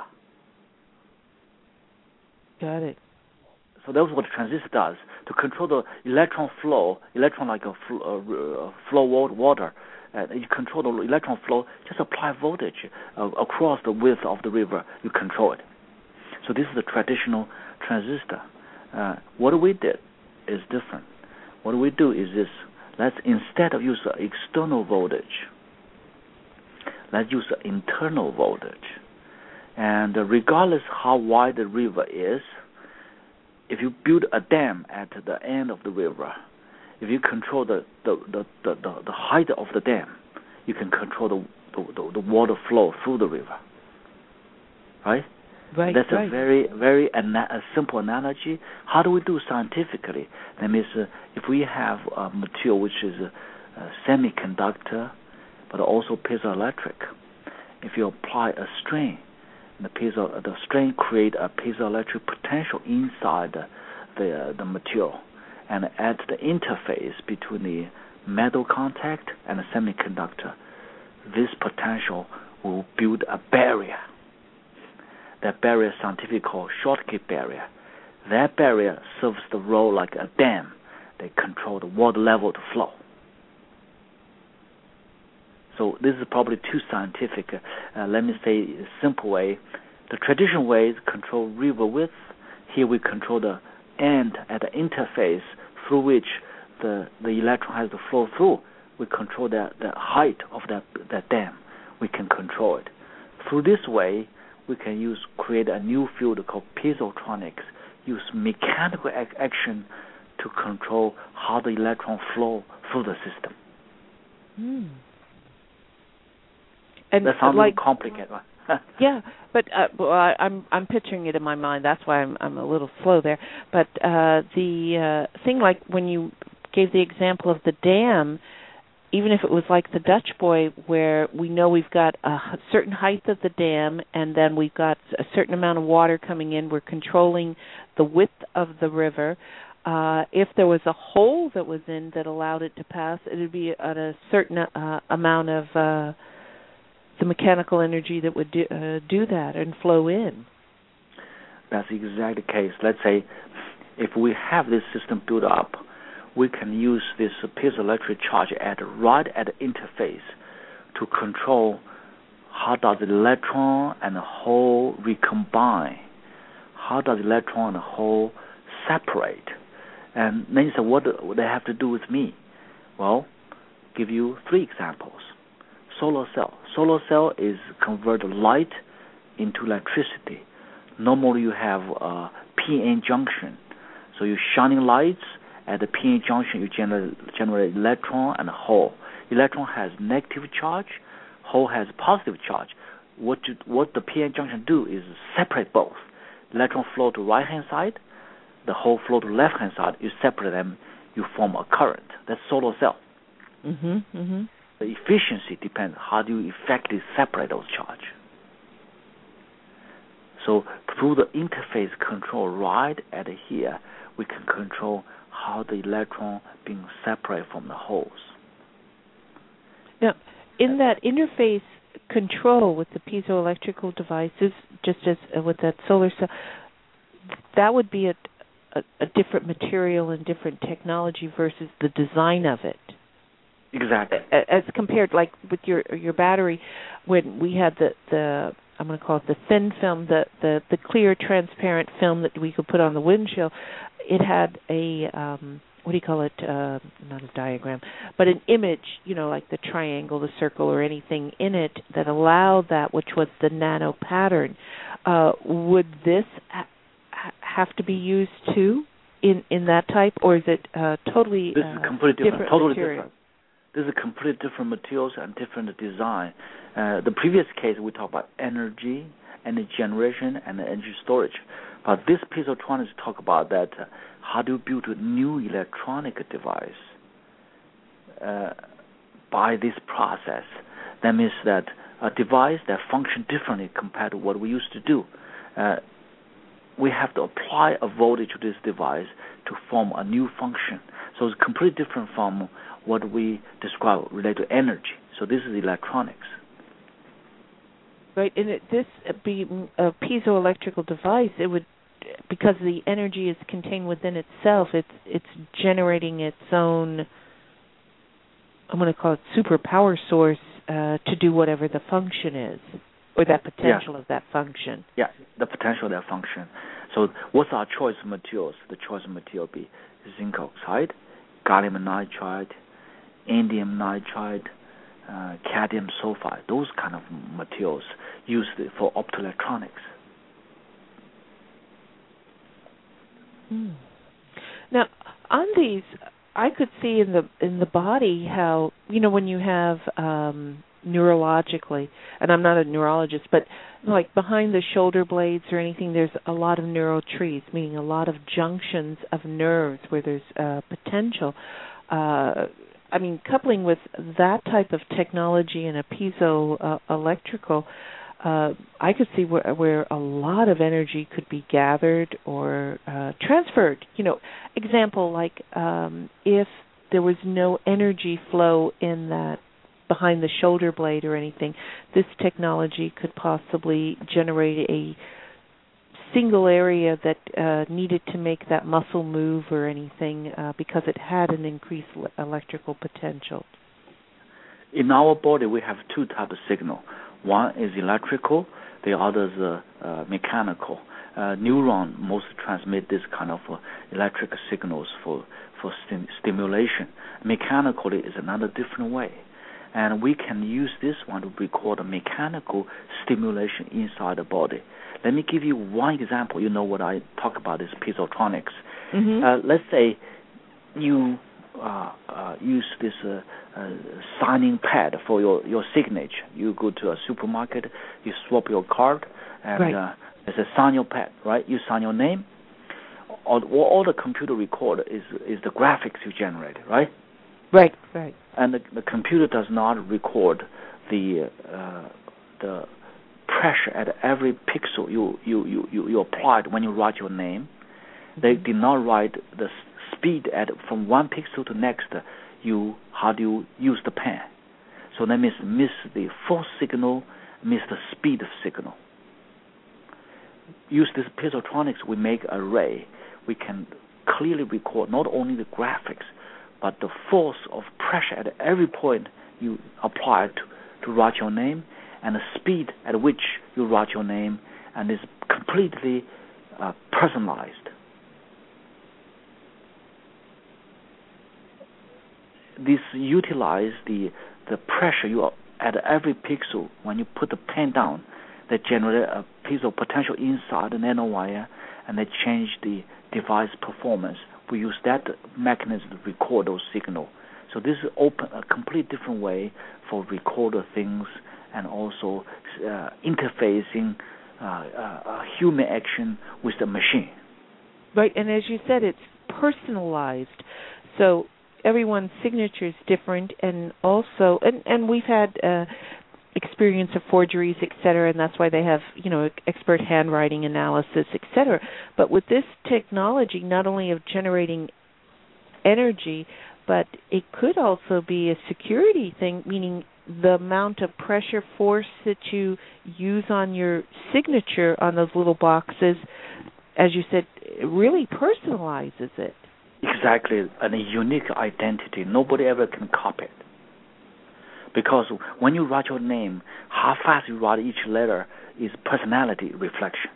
Got it. So that's what the transistor does. To control the electron flow, electron like a fl- uh, flow water, uh, you control the electron flow, just apply voltage uh, across the width of the river, you control it. So this is the traditional transistor. Uh, what we did is different. What we do is this, let's instead of use external voltage, let's use internal voltage. And uh, regardless how wide the river is, if you build a dam at the end of the river, if you control the, the, the, the, the, the height of the dam, you can control the, the, the water flow through the river. Right? Right. That's right. a very, very ana- a simple analogy. How do we do scientifically? That means uh, if we have a material which is a, a semiconductor, but also piezoelectric. If you apply a strain, the piezo, the strain create a piezoelectric potential inside the the, uh, the material, and at the interface between the metal contact and the semiconductor, this potential will build a barrier. That barrier is scientifically called Schottky barrier. That barrier serves the role like a dam. They control the water level to flow. So this is probably too scientific. Uh, let me say a simple way. The traditional way is control river width. Here we control the end at the interface through which the, the electron has to flow through. We control the, the height of that, that dam. We can control it. Through this way, we can use create a new field called piezotronics, use mechanical ac- action to control how the electron flow through the system. Mm. And that sounds like, complicated, right? Yeah, but uh, well, I, I'm I'm picturing it in my mind. That's why I'm I'm a little slow there. But uh, the uh, thing, like when you gave the example of the dam, even if it was like the Dutch Boy, where we know we've got a certain height of the dam, and then we've got a certain amount of water coming in, we're controlling the width of the river. Uh, if there was a hole that was in that allowed it to pass, it would be at a certain uh, amount of uh, the mechanical energy that would do, uh, do that and flow in. That's the exact case. Let's say if we have this system built up, we can use this piezoelectric charge at right at the interface to control how does the electron and the hole recombine, how does the electron and the hole separate. And then you say, what do they have to do with me? Well, give you three examples. Solar cell. Solar cell is convert light into electricity. Normally you have a P N junction. So you're shining lights at the P N junction, you generate, generate electron and a hole. Electron has negative charge, hole has positive charge. What you, what the P N junction do is separate both. Electron flow to right hand side, the hole flow to left hand side. You separate them, you form a current. That's solar cell. Mm-hmm, mm-hmm. The efficiency depends how do you effectively separate those charge. So through the interface control right at here, we can control how the electron being separated from the holes. Now, in that interface control with the piezoelectrical devices, just as uh, with that solar cell, that would be a, a, a different material and different technology versus the design of it. Exactly. As compared, like with your your battery, when we had the, the I'm going to call it the thin film, the, the, the clear, transparent film that we could put on the windshield, it had a, um, what do you call it, uh, not a diagram, but an image, you know, like the triangle, the circle, or anything in it that allowed that, which was the nano pattern. Uh, would this ha- have to be used too in, in that type, or is it uh, totally This uh, is completely different, different totally material? different. This is completely different materials and different design. Uh, the previous case we talked about energy, energy generation, and energy storage. But this piezotronics talk about that uh, how do you build a new electronic device uh, by this process. That means that a device that functions differently compared to what we used to do. Uh, we have to apply a voltage to this device to form a new function. So it's completely different from what we describe related to energy. So this is electronics. Right, and it, this being a piezoelectrical device, it would, because the energy is contained within itself, it's it's generating its own, I'm going to call it super power source uh, to do whatever the function is, or that potential yeah. of that function. Yeah, the potential of that function. So what's our choice of materials? The choice of material be zinc oxide, gallium nitride, indium nitride, uh, cadmium sulfide, those kind of materials used for optoelectronics. Hmm. Now, on these, I could see in the in the body how, you know, when you have um, neurologically, and I'm not a neurologist, but like behind the shoulder blades or anything, there's a lot of neural trees, meaning a lot of junctions of nerves where there's uh, potential. Uh, I mean, coupling with that type of technology and a piezo uh, electrical, uh, I could see where, where a lot of energy could be gathered or uh, transferred. You know, example like um, if there was no energy flow in that behind the shoulder blade or anything, this technology could possibly generate a single area that uh, needed to make that muscle move or anything uh, because it had an increased electrical potential. In our body, we have two types of signal. One is electrical, the other is uh, uh, mechanical. Uh, neuron mostly transmit this kind of uh, electric signals for, for st- stimulation. Mechanically is another different way. And we can use this one to record a mechanical stimulation inside the body. Let me give you one example. You know what I talk about is piezotronics. Mm-hmm. Uh, let's say you uh, uh, use this uh, uh, signing pad for your, your signature. You go to a supermarket, you swap your card, and right. uh, it's a sign your pad, right? You sign your name. all, all the computer record is is the graphics you generate, right? Right, right. And the, the computer does not record the uh, the pressure at every pixel you you, you, you, you applied when you write your name. Mm-hmm. They did not write the speed at from one pixel to next. You how do you use the pen? So that means miss the force signal, miss the speed of signal. Use this piezotronics, we make an array. We can clearly record not only the graphics, but the force of pressure at every point you apply to, to write your name, and the speed at which you write your name, and is completely uh, personalized. This utilize the the pressure you at every pixel when you put the pen down, that generate a piece of potential inside the nanowire, and they change the device performance. We use that mechanism to record those signals. So this is open a complete different way for recorder things, and also uh, interfacing uh, uh, human action with the machine. Right, and as you said, it's personalized. So everyone's signature is different, and also, and, and we've had uh, experience of forgeries, et cetera, and that's why they have, you know, expert handwriting analysis, et cetera. But with this technology, not only of generating energy, but it could also be a security thing, meaning the amount of pressure force that you use on your signature on those little boxes, as you said, really personalizes it. Exactly, and a unique identity. Nobody ever can copy it. Because when you write your name, how fast you write each letter is personality reflection.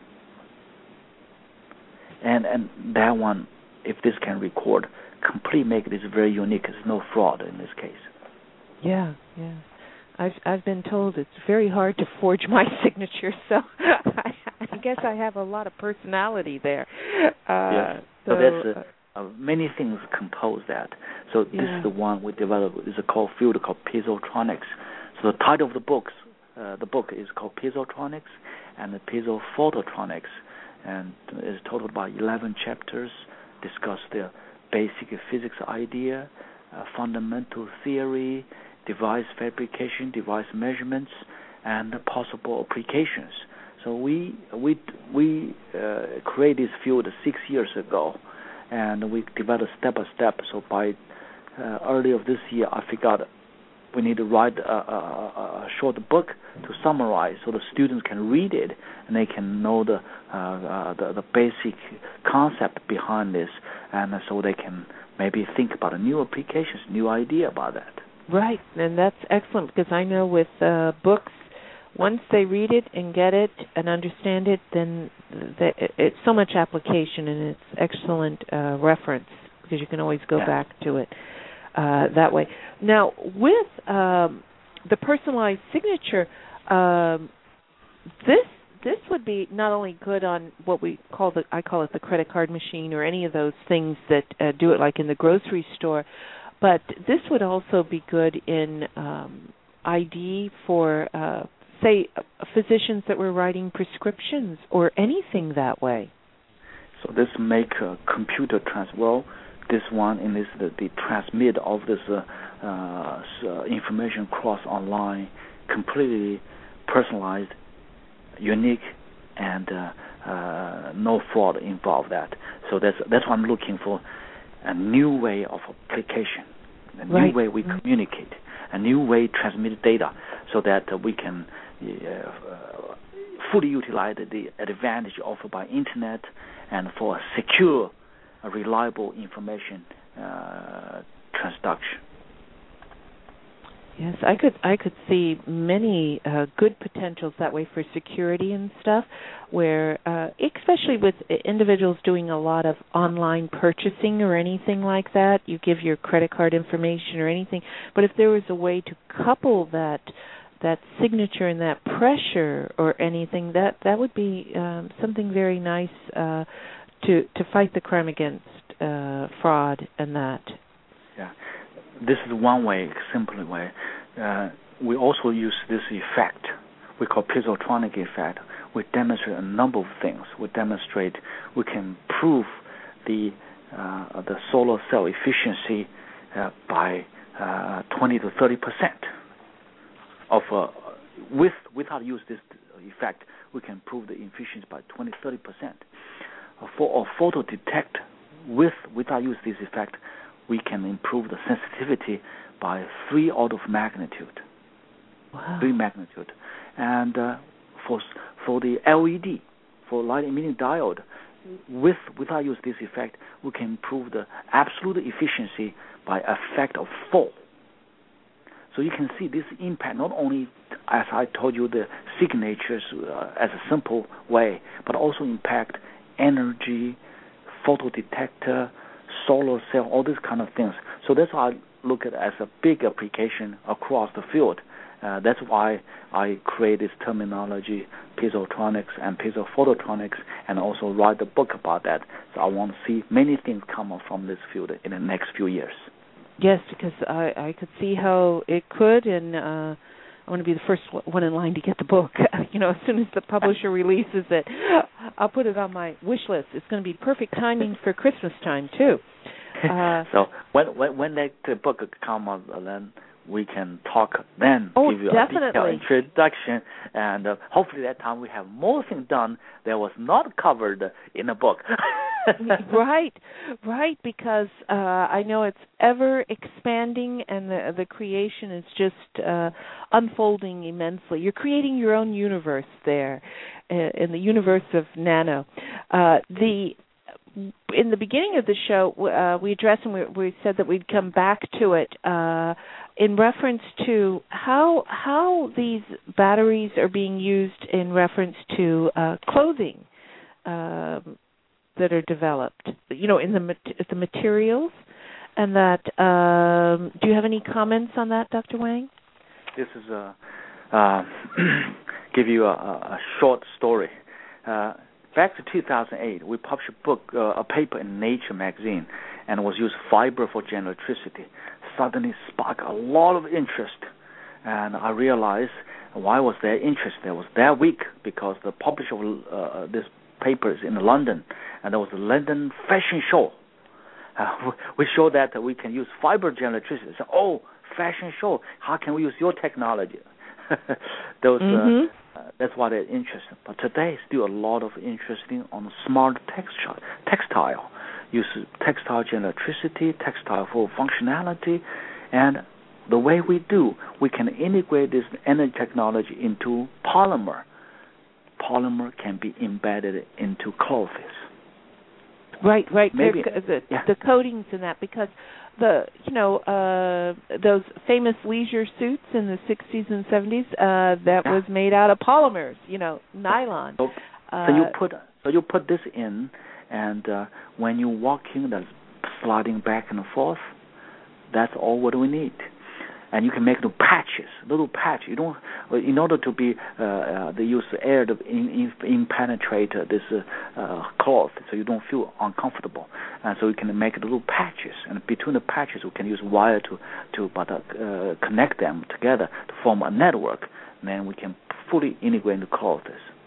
And and that one, if this can record, complete make this very unique. There's no fraud in this case. Yeah, yeah. I've I've been told it's very hard to forge my signature, so I, I guess I have a lot of personality there. Uh, yeah. So, so there's uh, uh, many things compose that. So this yeah. is the one we developed. It's a called field called piezotronics. So the title of the books, uh, the book is called Piezotronics and the Piezophototronics, and is totaled by eleven chapters. Discuss the basic physics idea, uh, fundamental theory, device fabrication, device measurements, and possible applications. So we we we uh, created this field six years ago, and we developed step by step. So by uh, early of this year, I figured we need to write a, a, a short book to summarize, so the students can read it and they can know the uh, uh, the, the basic concept behind this, and so they can maybe think about a new applications, new idea about that. Right, and that's excellent, because I know with uh, books, once they read it and get it and understand it, then they, it's so much application, and it's excellent uh, reference, because you can always go yeah. back to it uh, that way. Now, with um, the personalized signature, um, this this would be not only good on what we call the I call it the credit card machine, or any of those things that uh, do it like in the grocery store, but this would also be good in um, I D for, uh, say, physicians that were writing prescriptions or anything that way. So this make a computer trans well. This one in this the, the transmit of this uh, uh, information across online, completely personalized, unique, and uh, uh, no fraud involved. That so that's that's what I'm looking for. A new way of application, a new right. way we right. communicate, a new way transmit data, so that uh, we can uh, fully utilize the advantage offered by internet, and for a secure, a reliable information uh, transduction. Yes, I could I could see many uh, good potentials that way for security and stuff, where uh, especially with individuals doing a lot of online purchasing or anything like that, you give your credit card information or anything. But if there was a way to couple that that signature and that pressure or anything, that that would be um, something very nice uh, to to fight the crime against uh, fraud and that. Yeah. This is one way, simple way. Uh, we also use this effect we call piezotronic effect. We demonstrate a number of things. We demonstrate we can prove the uh, the solar cell efficiency uh, by uh, twenty to thirty percent. Of uh, with without use this effect, we can improve the efficiency by twenty to thirty percent. For a photo detect with without use this effect, we can improve the sensitivity by three order of magnitude. Wow. Three magnitude. And uh, for for the L E D, for light emitting diode, with without use this effect, we can improve the absolute efficiency by a factor of four. So you can see this impact not only, as I told you, the signatures uh, as a simple way, but also impact energy, photodetector, solar cell, all these kind of things. So that's why I look at it as a big application across the field. Uh, that's why I create this terminology, piezoelectronics and piezophotonics, and also write a book about that. So I want to see many things come up from this field in the next few years. Yes, because I, I could see how it could, and uh, I want to be the first one in line to get the book. You know, as soon as the publisher releases it, I'll put it on my wish list. It's going to be perfect timing for Christmas time too. Uh, so when when when that book comes out, then we can talk. Then oh, give you definitely. a detailed introduction, and uh, hopefully that time we have more things done that was not covered in the book. Right, right. Because uh, I know it's ever expanding, and the the creation is just uh, unfolding immensely. You're creating your own universe there, uh, in the universe of nano. Uh, the in the beginning of the show, uh, we addressed and we, we said that we'd come back to it uh, in reference to how how these batteries are being used in reference to uh, clothing uh, that are developed. You know, in the the materials, and that. Um, do you have any comments on that, Doctor Wang? This is a uh, give you a, a short story. Uh, Back to two thousand eight, we published a book, uh, a paper in Nature magazine, and it was used fiber for general electricity. Suddenly sparked a lot of interest, and I realized why was there interest? There was that week because the publisher of uh, this paper is in London, and there was a London fashion show. Uh, we showed that we can use fiber general electricity. So, oh, fashion show, how can we use your technology? there was. Mm-hmm. Uh, Uh, that's why they're interested. But today, still a lot of interest on smart textile, textile, use textile general electricity, textile for functionality, and the way we do, we can integrate this energy technology into polymer. Polymer can be embedded into clothes. Right, right. Maybe the, yeah. the coatings in that, because the you know uh, those famous leisure suits in the sixties and seventies uh, that yeah. was made out of polymers, you know, nylon. So, uh, so you put so you put this in, and uh, when you walking, that's sliding back and forth. That's all what we need. And you can make little patches, little patch. You don't, in order to be, uh, uh, they use air to in, in, in penetrate uh, this uh, uh, cloth, so you don't feel uncomfortable. And so you can make little patches, and between the patches, we can use wire to to but uh, connect them together to form a network. And then we can fully integrate the clothes.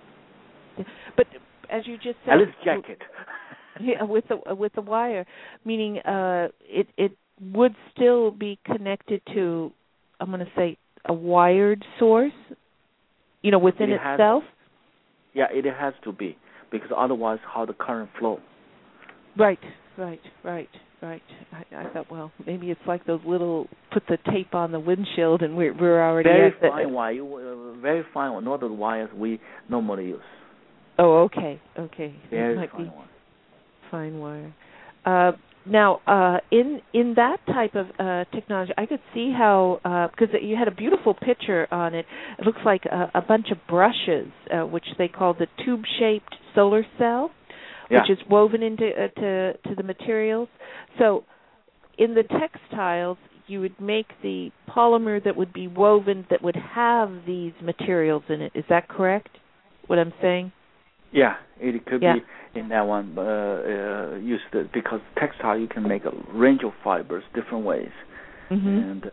But as you just said, at least jacket. Yeah, with the with the wire, meaning uh, it it. would still be connected to, I'm going to say, a wired source, you know, within it itself? Has, yeah, it has to be, because otherwise how the current flow? Right, right, right, right. I, I thought, well, maybe it's like those little, put the tape on the windshield and we're, we're already very at the... Very fine wire, uh, very fine, not the wires we normally use. Oh, okay, okay. Very it might fine be wire. Fine wire. Uh, Now, uh, in in that type of uh, technology, I could see how, because uh, you had a beautiful picture on it. It looks like a, a bunch of brushes, uh, which they call the tube-shaped solar cell, yeah. which is woven into uh, to to the materials. So, in the textiles, you would make the polymer that would be woven that would have these materials in it. Is that correct? What I'm saying? Yeah, it could yeah. be in that one, uh, uh, used to, because textile you can make a range of fibers different ways. Mm-hmm. And, uh,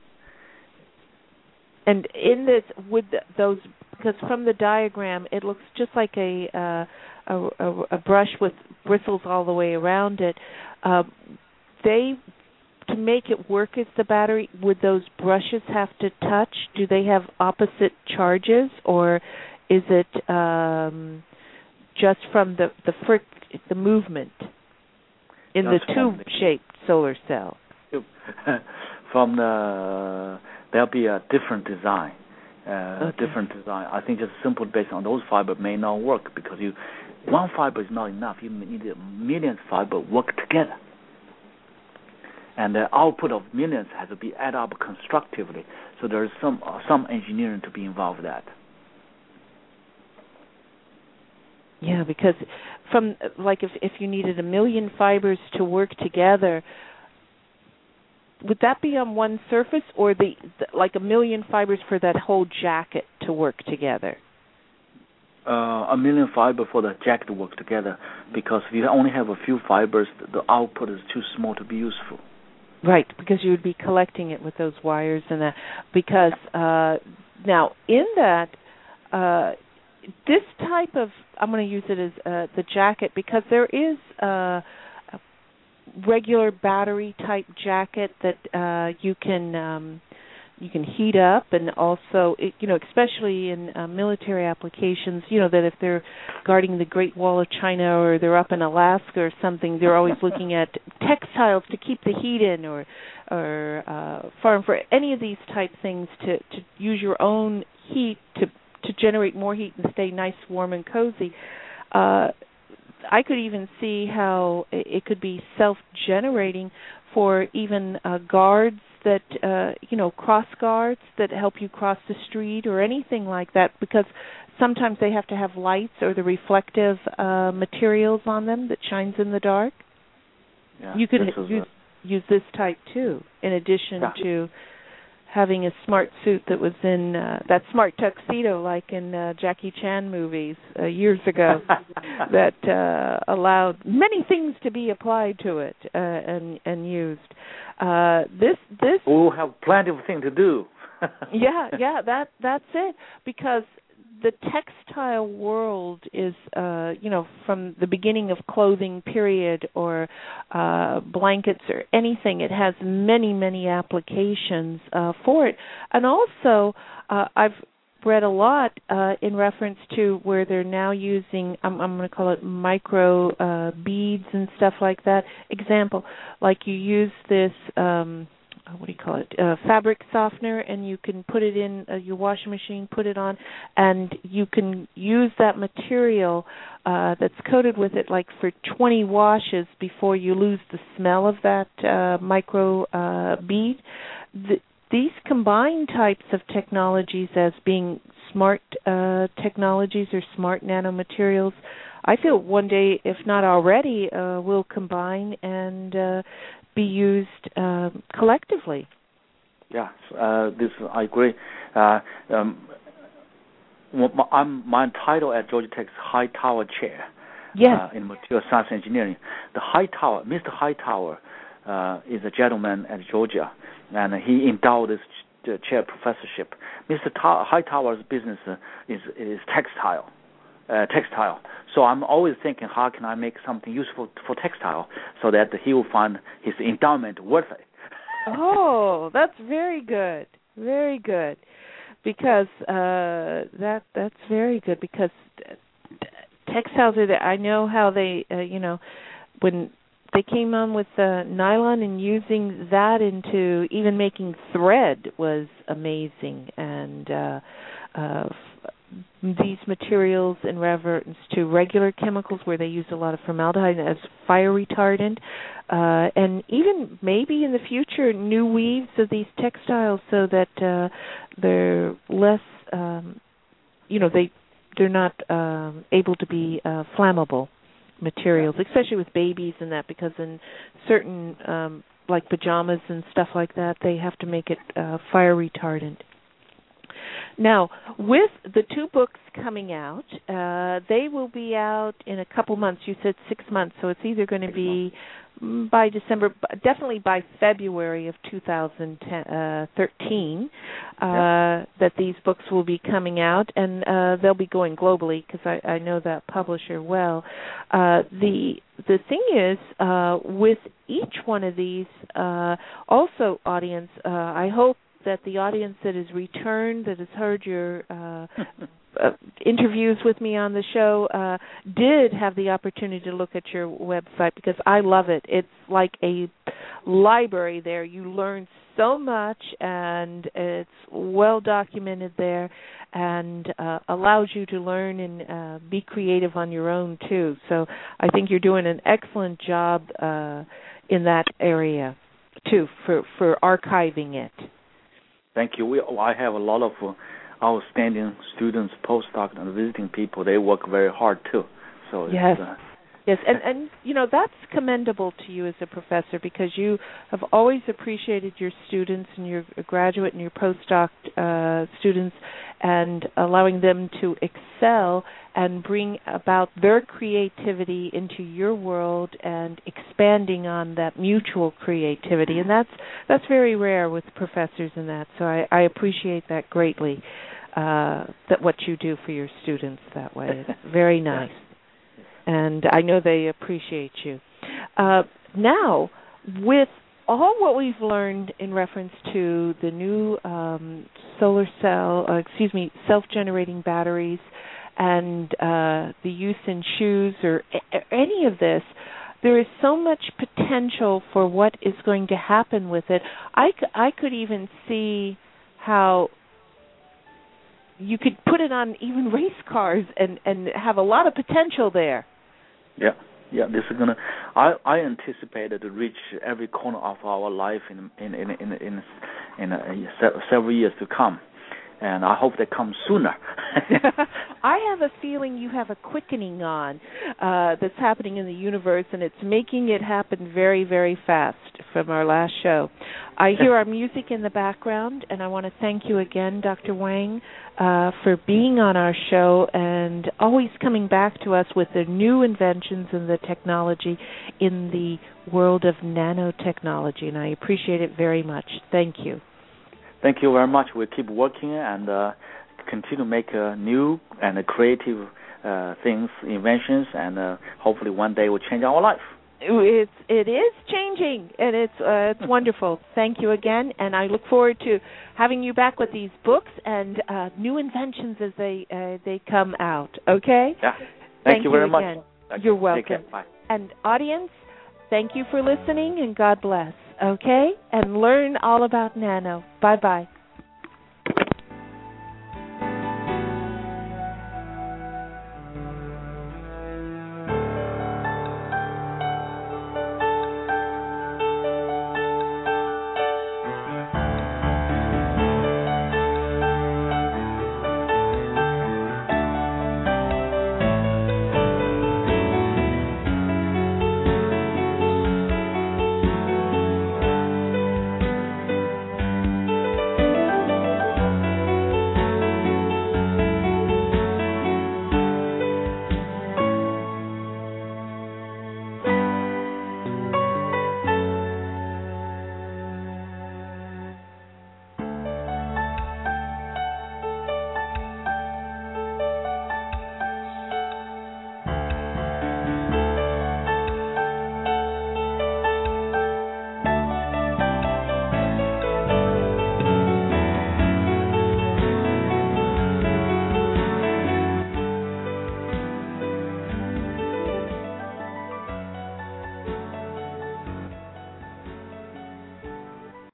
and in this, would those, because from the diagram it looks just like a uh, a, a, a brush with bristles all the way around it. Uh, they, to make it work as the battery, would those brushes have to touch? Do they have opposite charges, or is it um, just from the the fric, the movement in Just the tube-shaped solar cell? From the there'll be a different design. Uh, okay. Different design. I think just simple based on those fibers may not work because you one fiber is not enough. You need millions of fibers work together, and the output of millions has to be added up constructively. So there is some uh, some engineering to be involved with that. Yeah, because from like if if you needed a million fibers to work together, would that be on one surface, or the, the like a million fibers for that whole jacket to work together? Uh, a million fiber for the jacket to work together, because if you only have a few fibers, the output is too small to be useful. Right, because you would be collecting it with those wires and that. Because uh, now in that, uh, this type of, I'm going to use it as uh, the jacket, because there is uh, a regular battery type jacket that uh, you can um, you can heat up, and also, it, you know, especially in uh, military applications, you know, that if they're guarding the Great Wall of China or they're up in Alaska or something, they're always looking at textiles to keep the heat in, or or uh, farm for any of these type things to, to use your own heat to to generate more heat and stay nice, warm, and cozy. Uh, I could even see how it could be self-generating for even uh, guards that, uh, you know, cross guards that help you cross the street or anything like that, because sometimes they have to have lights or the reflective uh, materials on them that shines in the dark. Yeah, you could use, a... use this type, too, in addition yeah. to having a smart suit that was in uh, that smart tuxedo like in uh, Jackie Chan movies uh, years ago that uh, allowed many things to be applied to it uh, and and used. Uh, this this we'll have plenty of things to do. yeah, yeah, that that's it, because the textile world is, uh, you know, from the beginning of clothing period or uh, blankets or anything, it has many, many applications uh, for it. And also, uh, I've read a lot uh, in reference to where they're now using, I'm, I'm going to call it micro uh, beads and stuff like that. Example, like you use this... Um, what do you call it, uh, fabric softener, and you can put it in uh, your washing machine, put it on, and you can use that material uh, that's coated with it like for twenty washes before you lose the smell of that uh, micro uh, bead. The, these combined types of technologies as being smart uh, technologies or smart nanomaterials, I feel one day, if not already, uh, will combine and uh, be used uh, collectively. Yeah, uh, this I agree. Uh, um, I'm my title at Georgia Tech's Hightower Chair. Yes. Uh, in material science engineering. The Hightower, Mister Hightower, uh, is a gentleman at Georgia, and he endowed this ch- chair professorship. Mister Ta- Hightower's business uh, is is textile. Uh, textile. So I'm always thinking, how can I make something useful for textile so that he will find his endowment worth it. Oh, that's very good, very good, because uh, that that's very good, because textiles are. The, I know how they, uh, you know, when they came on with uh, nylon and using that into even making thread was amazing, and uh, uh, these materials in reference to regular chemicals where they use a lot of formaldehyde as fire retardant, uh, and even maybe in the future new weaves of these textiles so that uh, they're less, um, you know, they, they're not um, able to be uh, flammable materials, especially with babies and that, because in certain, um, like pajamas and stuff like that, they have to make it uh, fire retardant. Now, with the two books coming out, uh, they will be out in a couple months. You said six months, so it's either going to be by December, definitely by February of two thousand thirteen, uh, yeah. that these books will be coming out, and uh, they'll be going globally because I, I know that publisher well. Uh, the the thing is, uh, with each one of these, uh, also, audience, uh, I hope that the audience that has returned, that has heard your uh, uh, interviews with me on the show, uh, did have the opportunity to look at your website, because I love it. It's like a library there. You learn so much, and it's well documented there, and uh, allows you to learn and uh, be creative on your own too. So I think you're doing an excellent job uh, in that area too, for, for archiving it. Thank you. We, I have a lot of uh, outstanding students, postdocs, and visiting people. They work very hard too. So yes, it's, uh, yes, and and you know that's commendable to you as a professor, because you have always appreciated your students and your graduate and your postdoc uh, students, and allowing them to excel and bring about their creativity into your world and expanding on that mutual creativity. And that's that's very rare with professors in that. So I, I appreciate that greatly, uh, that what you do for your students that way. It's very nice. And I know they appreciate you. Uh, now, with all what we've learned in reference to the new um, solar cell, uh, excuse me, self-generating batteries, and uh, the use in shoes or a- any of this, there is so much potential for what is going to happen with it. I, c- I could even see how you could put it on even race cars and, and have a lot of potential there. Yeah, yeah. This is gonna. I I anticipated to reach every corner of our life in in in in in, in uh, several years to come, and I hope they come sooner. I have a feeling you have a quickening on uh, that's happening in the universe, and it's making it happen very, very fast. From our last show, I hear our music in the background, and I want to thank you again, Doctor Wang, uh, for being on our show and always coming back to us with the new inventions and the technology in the world of nanotechnology, and I appreciate it very much. Thank you. Thank you very much. We'll keep working and uh, continue to make uh, new and uh, creative uh, things, inventions, and uh, hopefully one day will change our life. It's it is changing, and it's uh, it's wonderful. Thank you again, and I look forward to having you back with these books and uh, new inventions as they uh, they come out. Okay? Yeah. Thank, thank you you very again. much. You're welcome. Take care. Bye. And audience, thank you for listening, and God bless. Okay? And learn all about nano. Bye bye.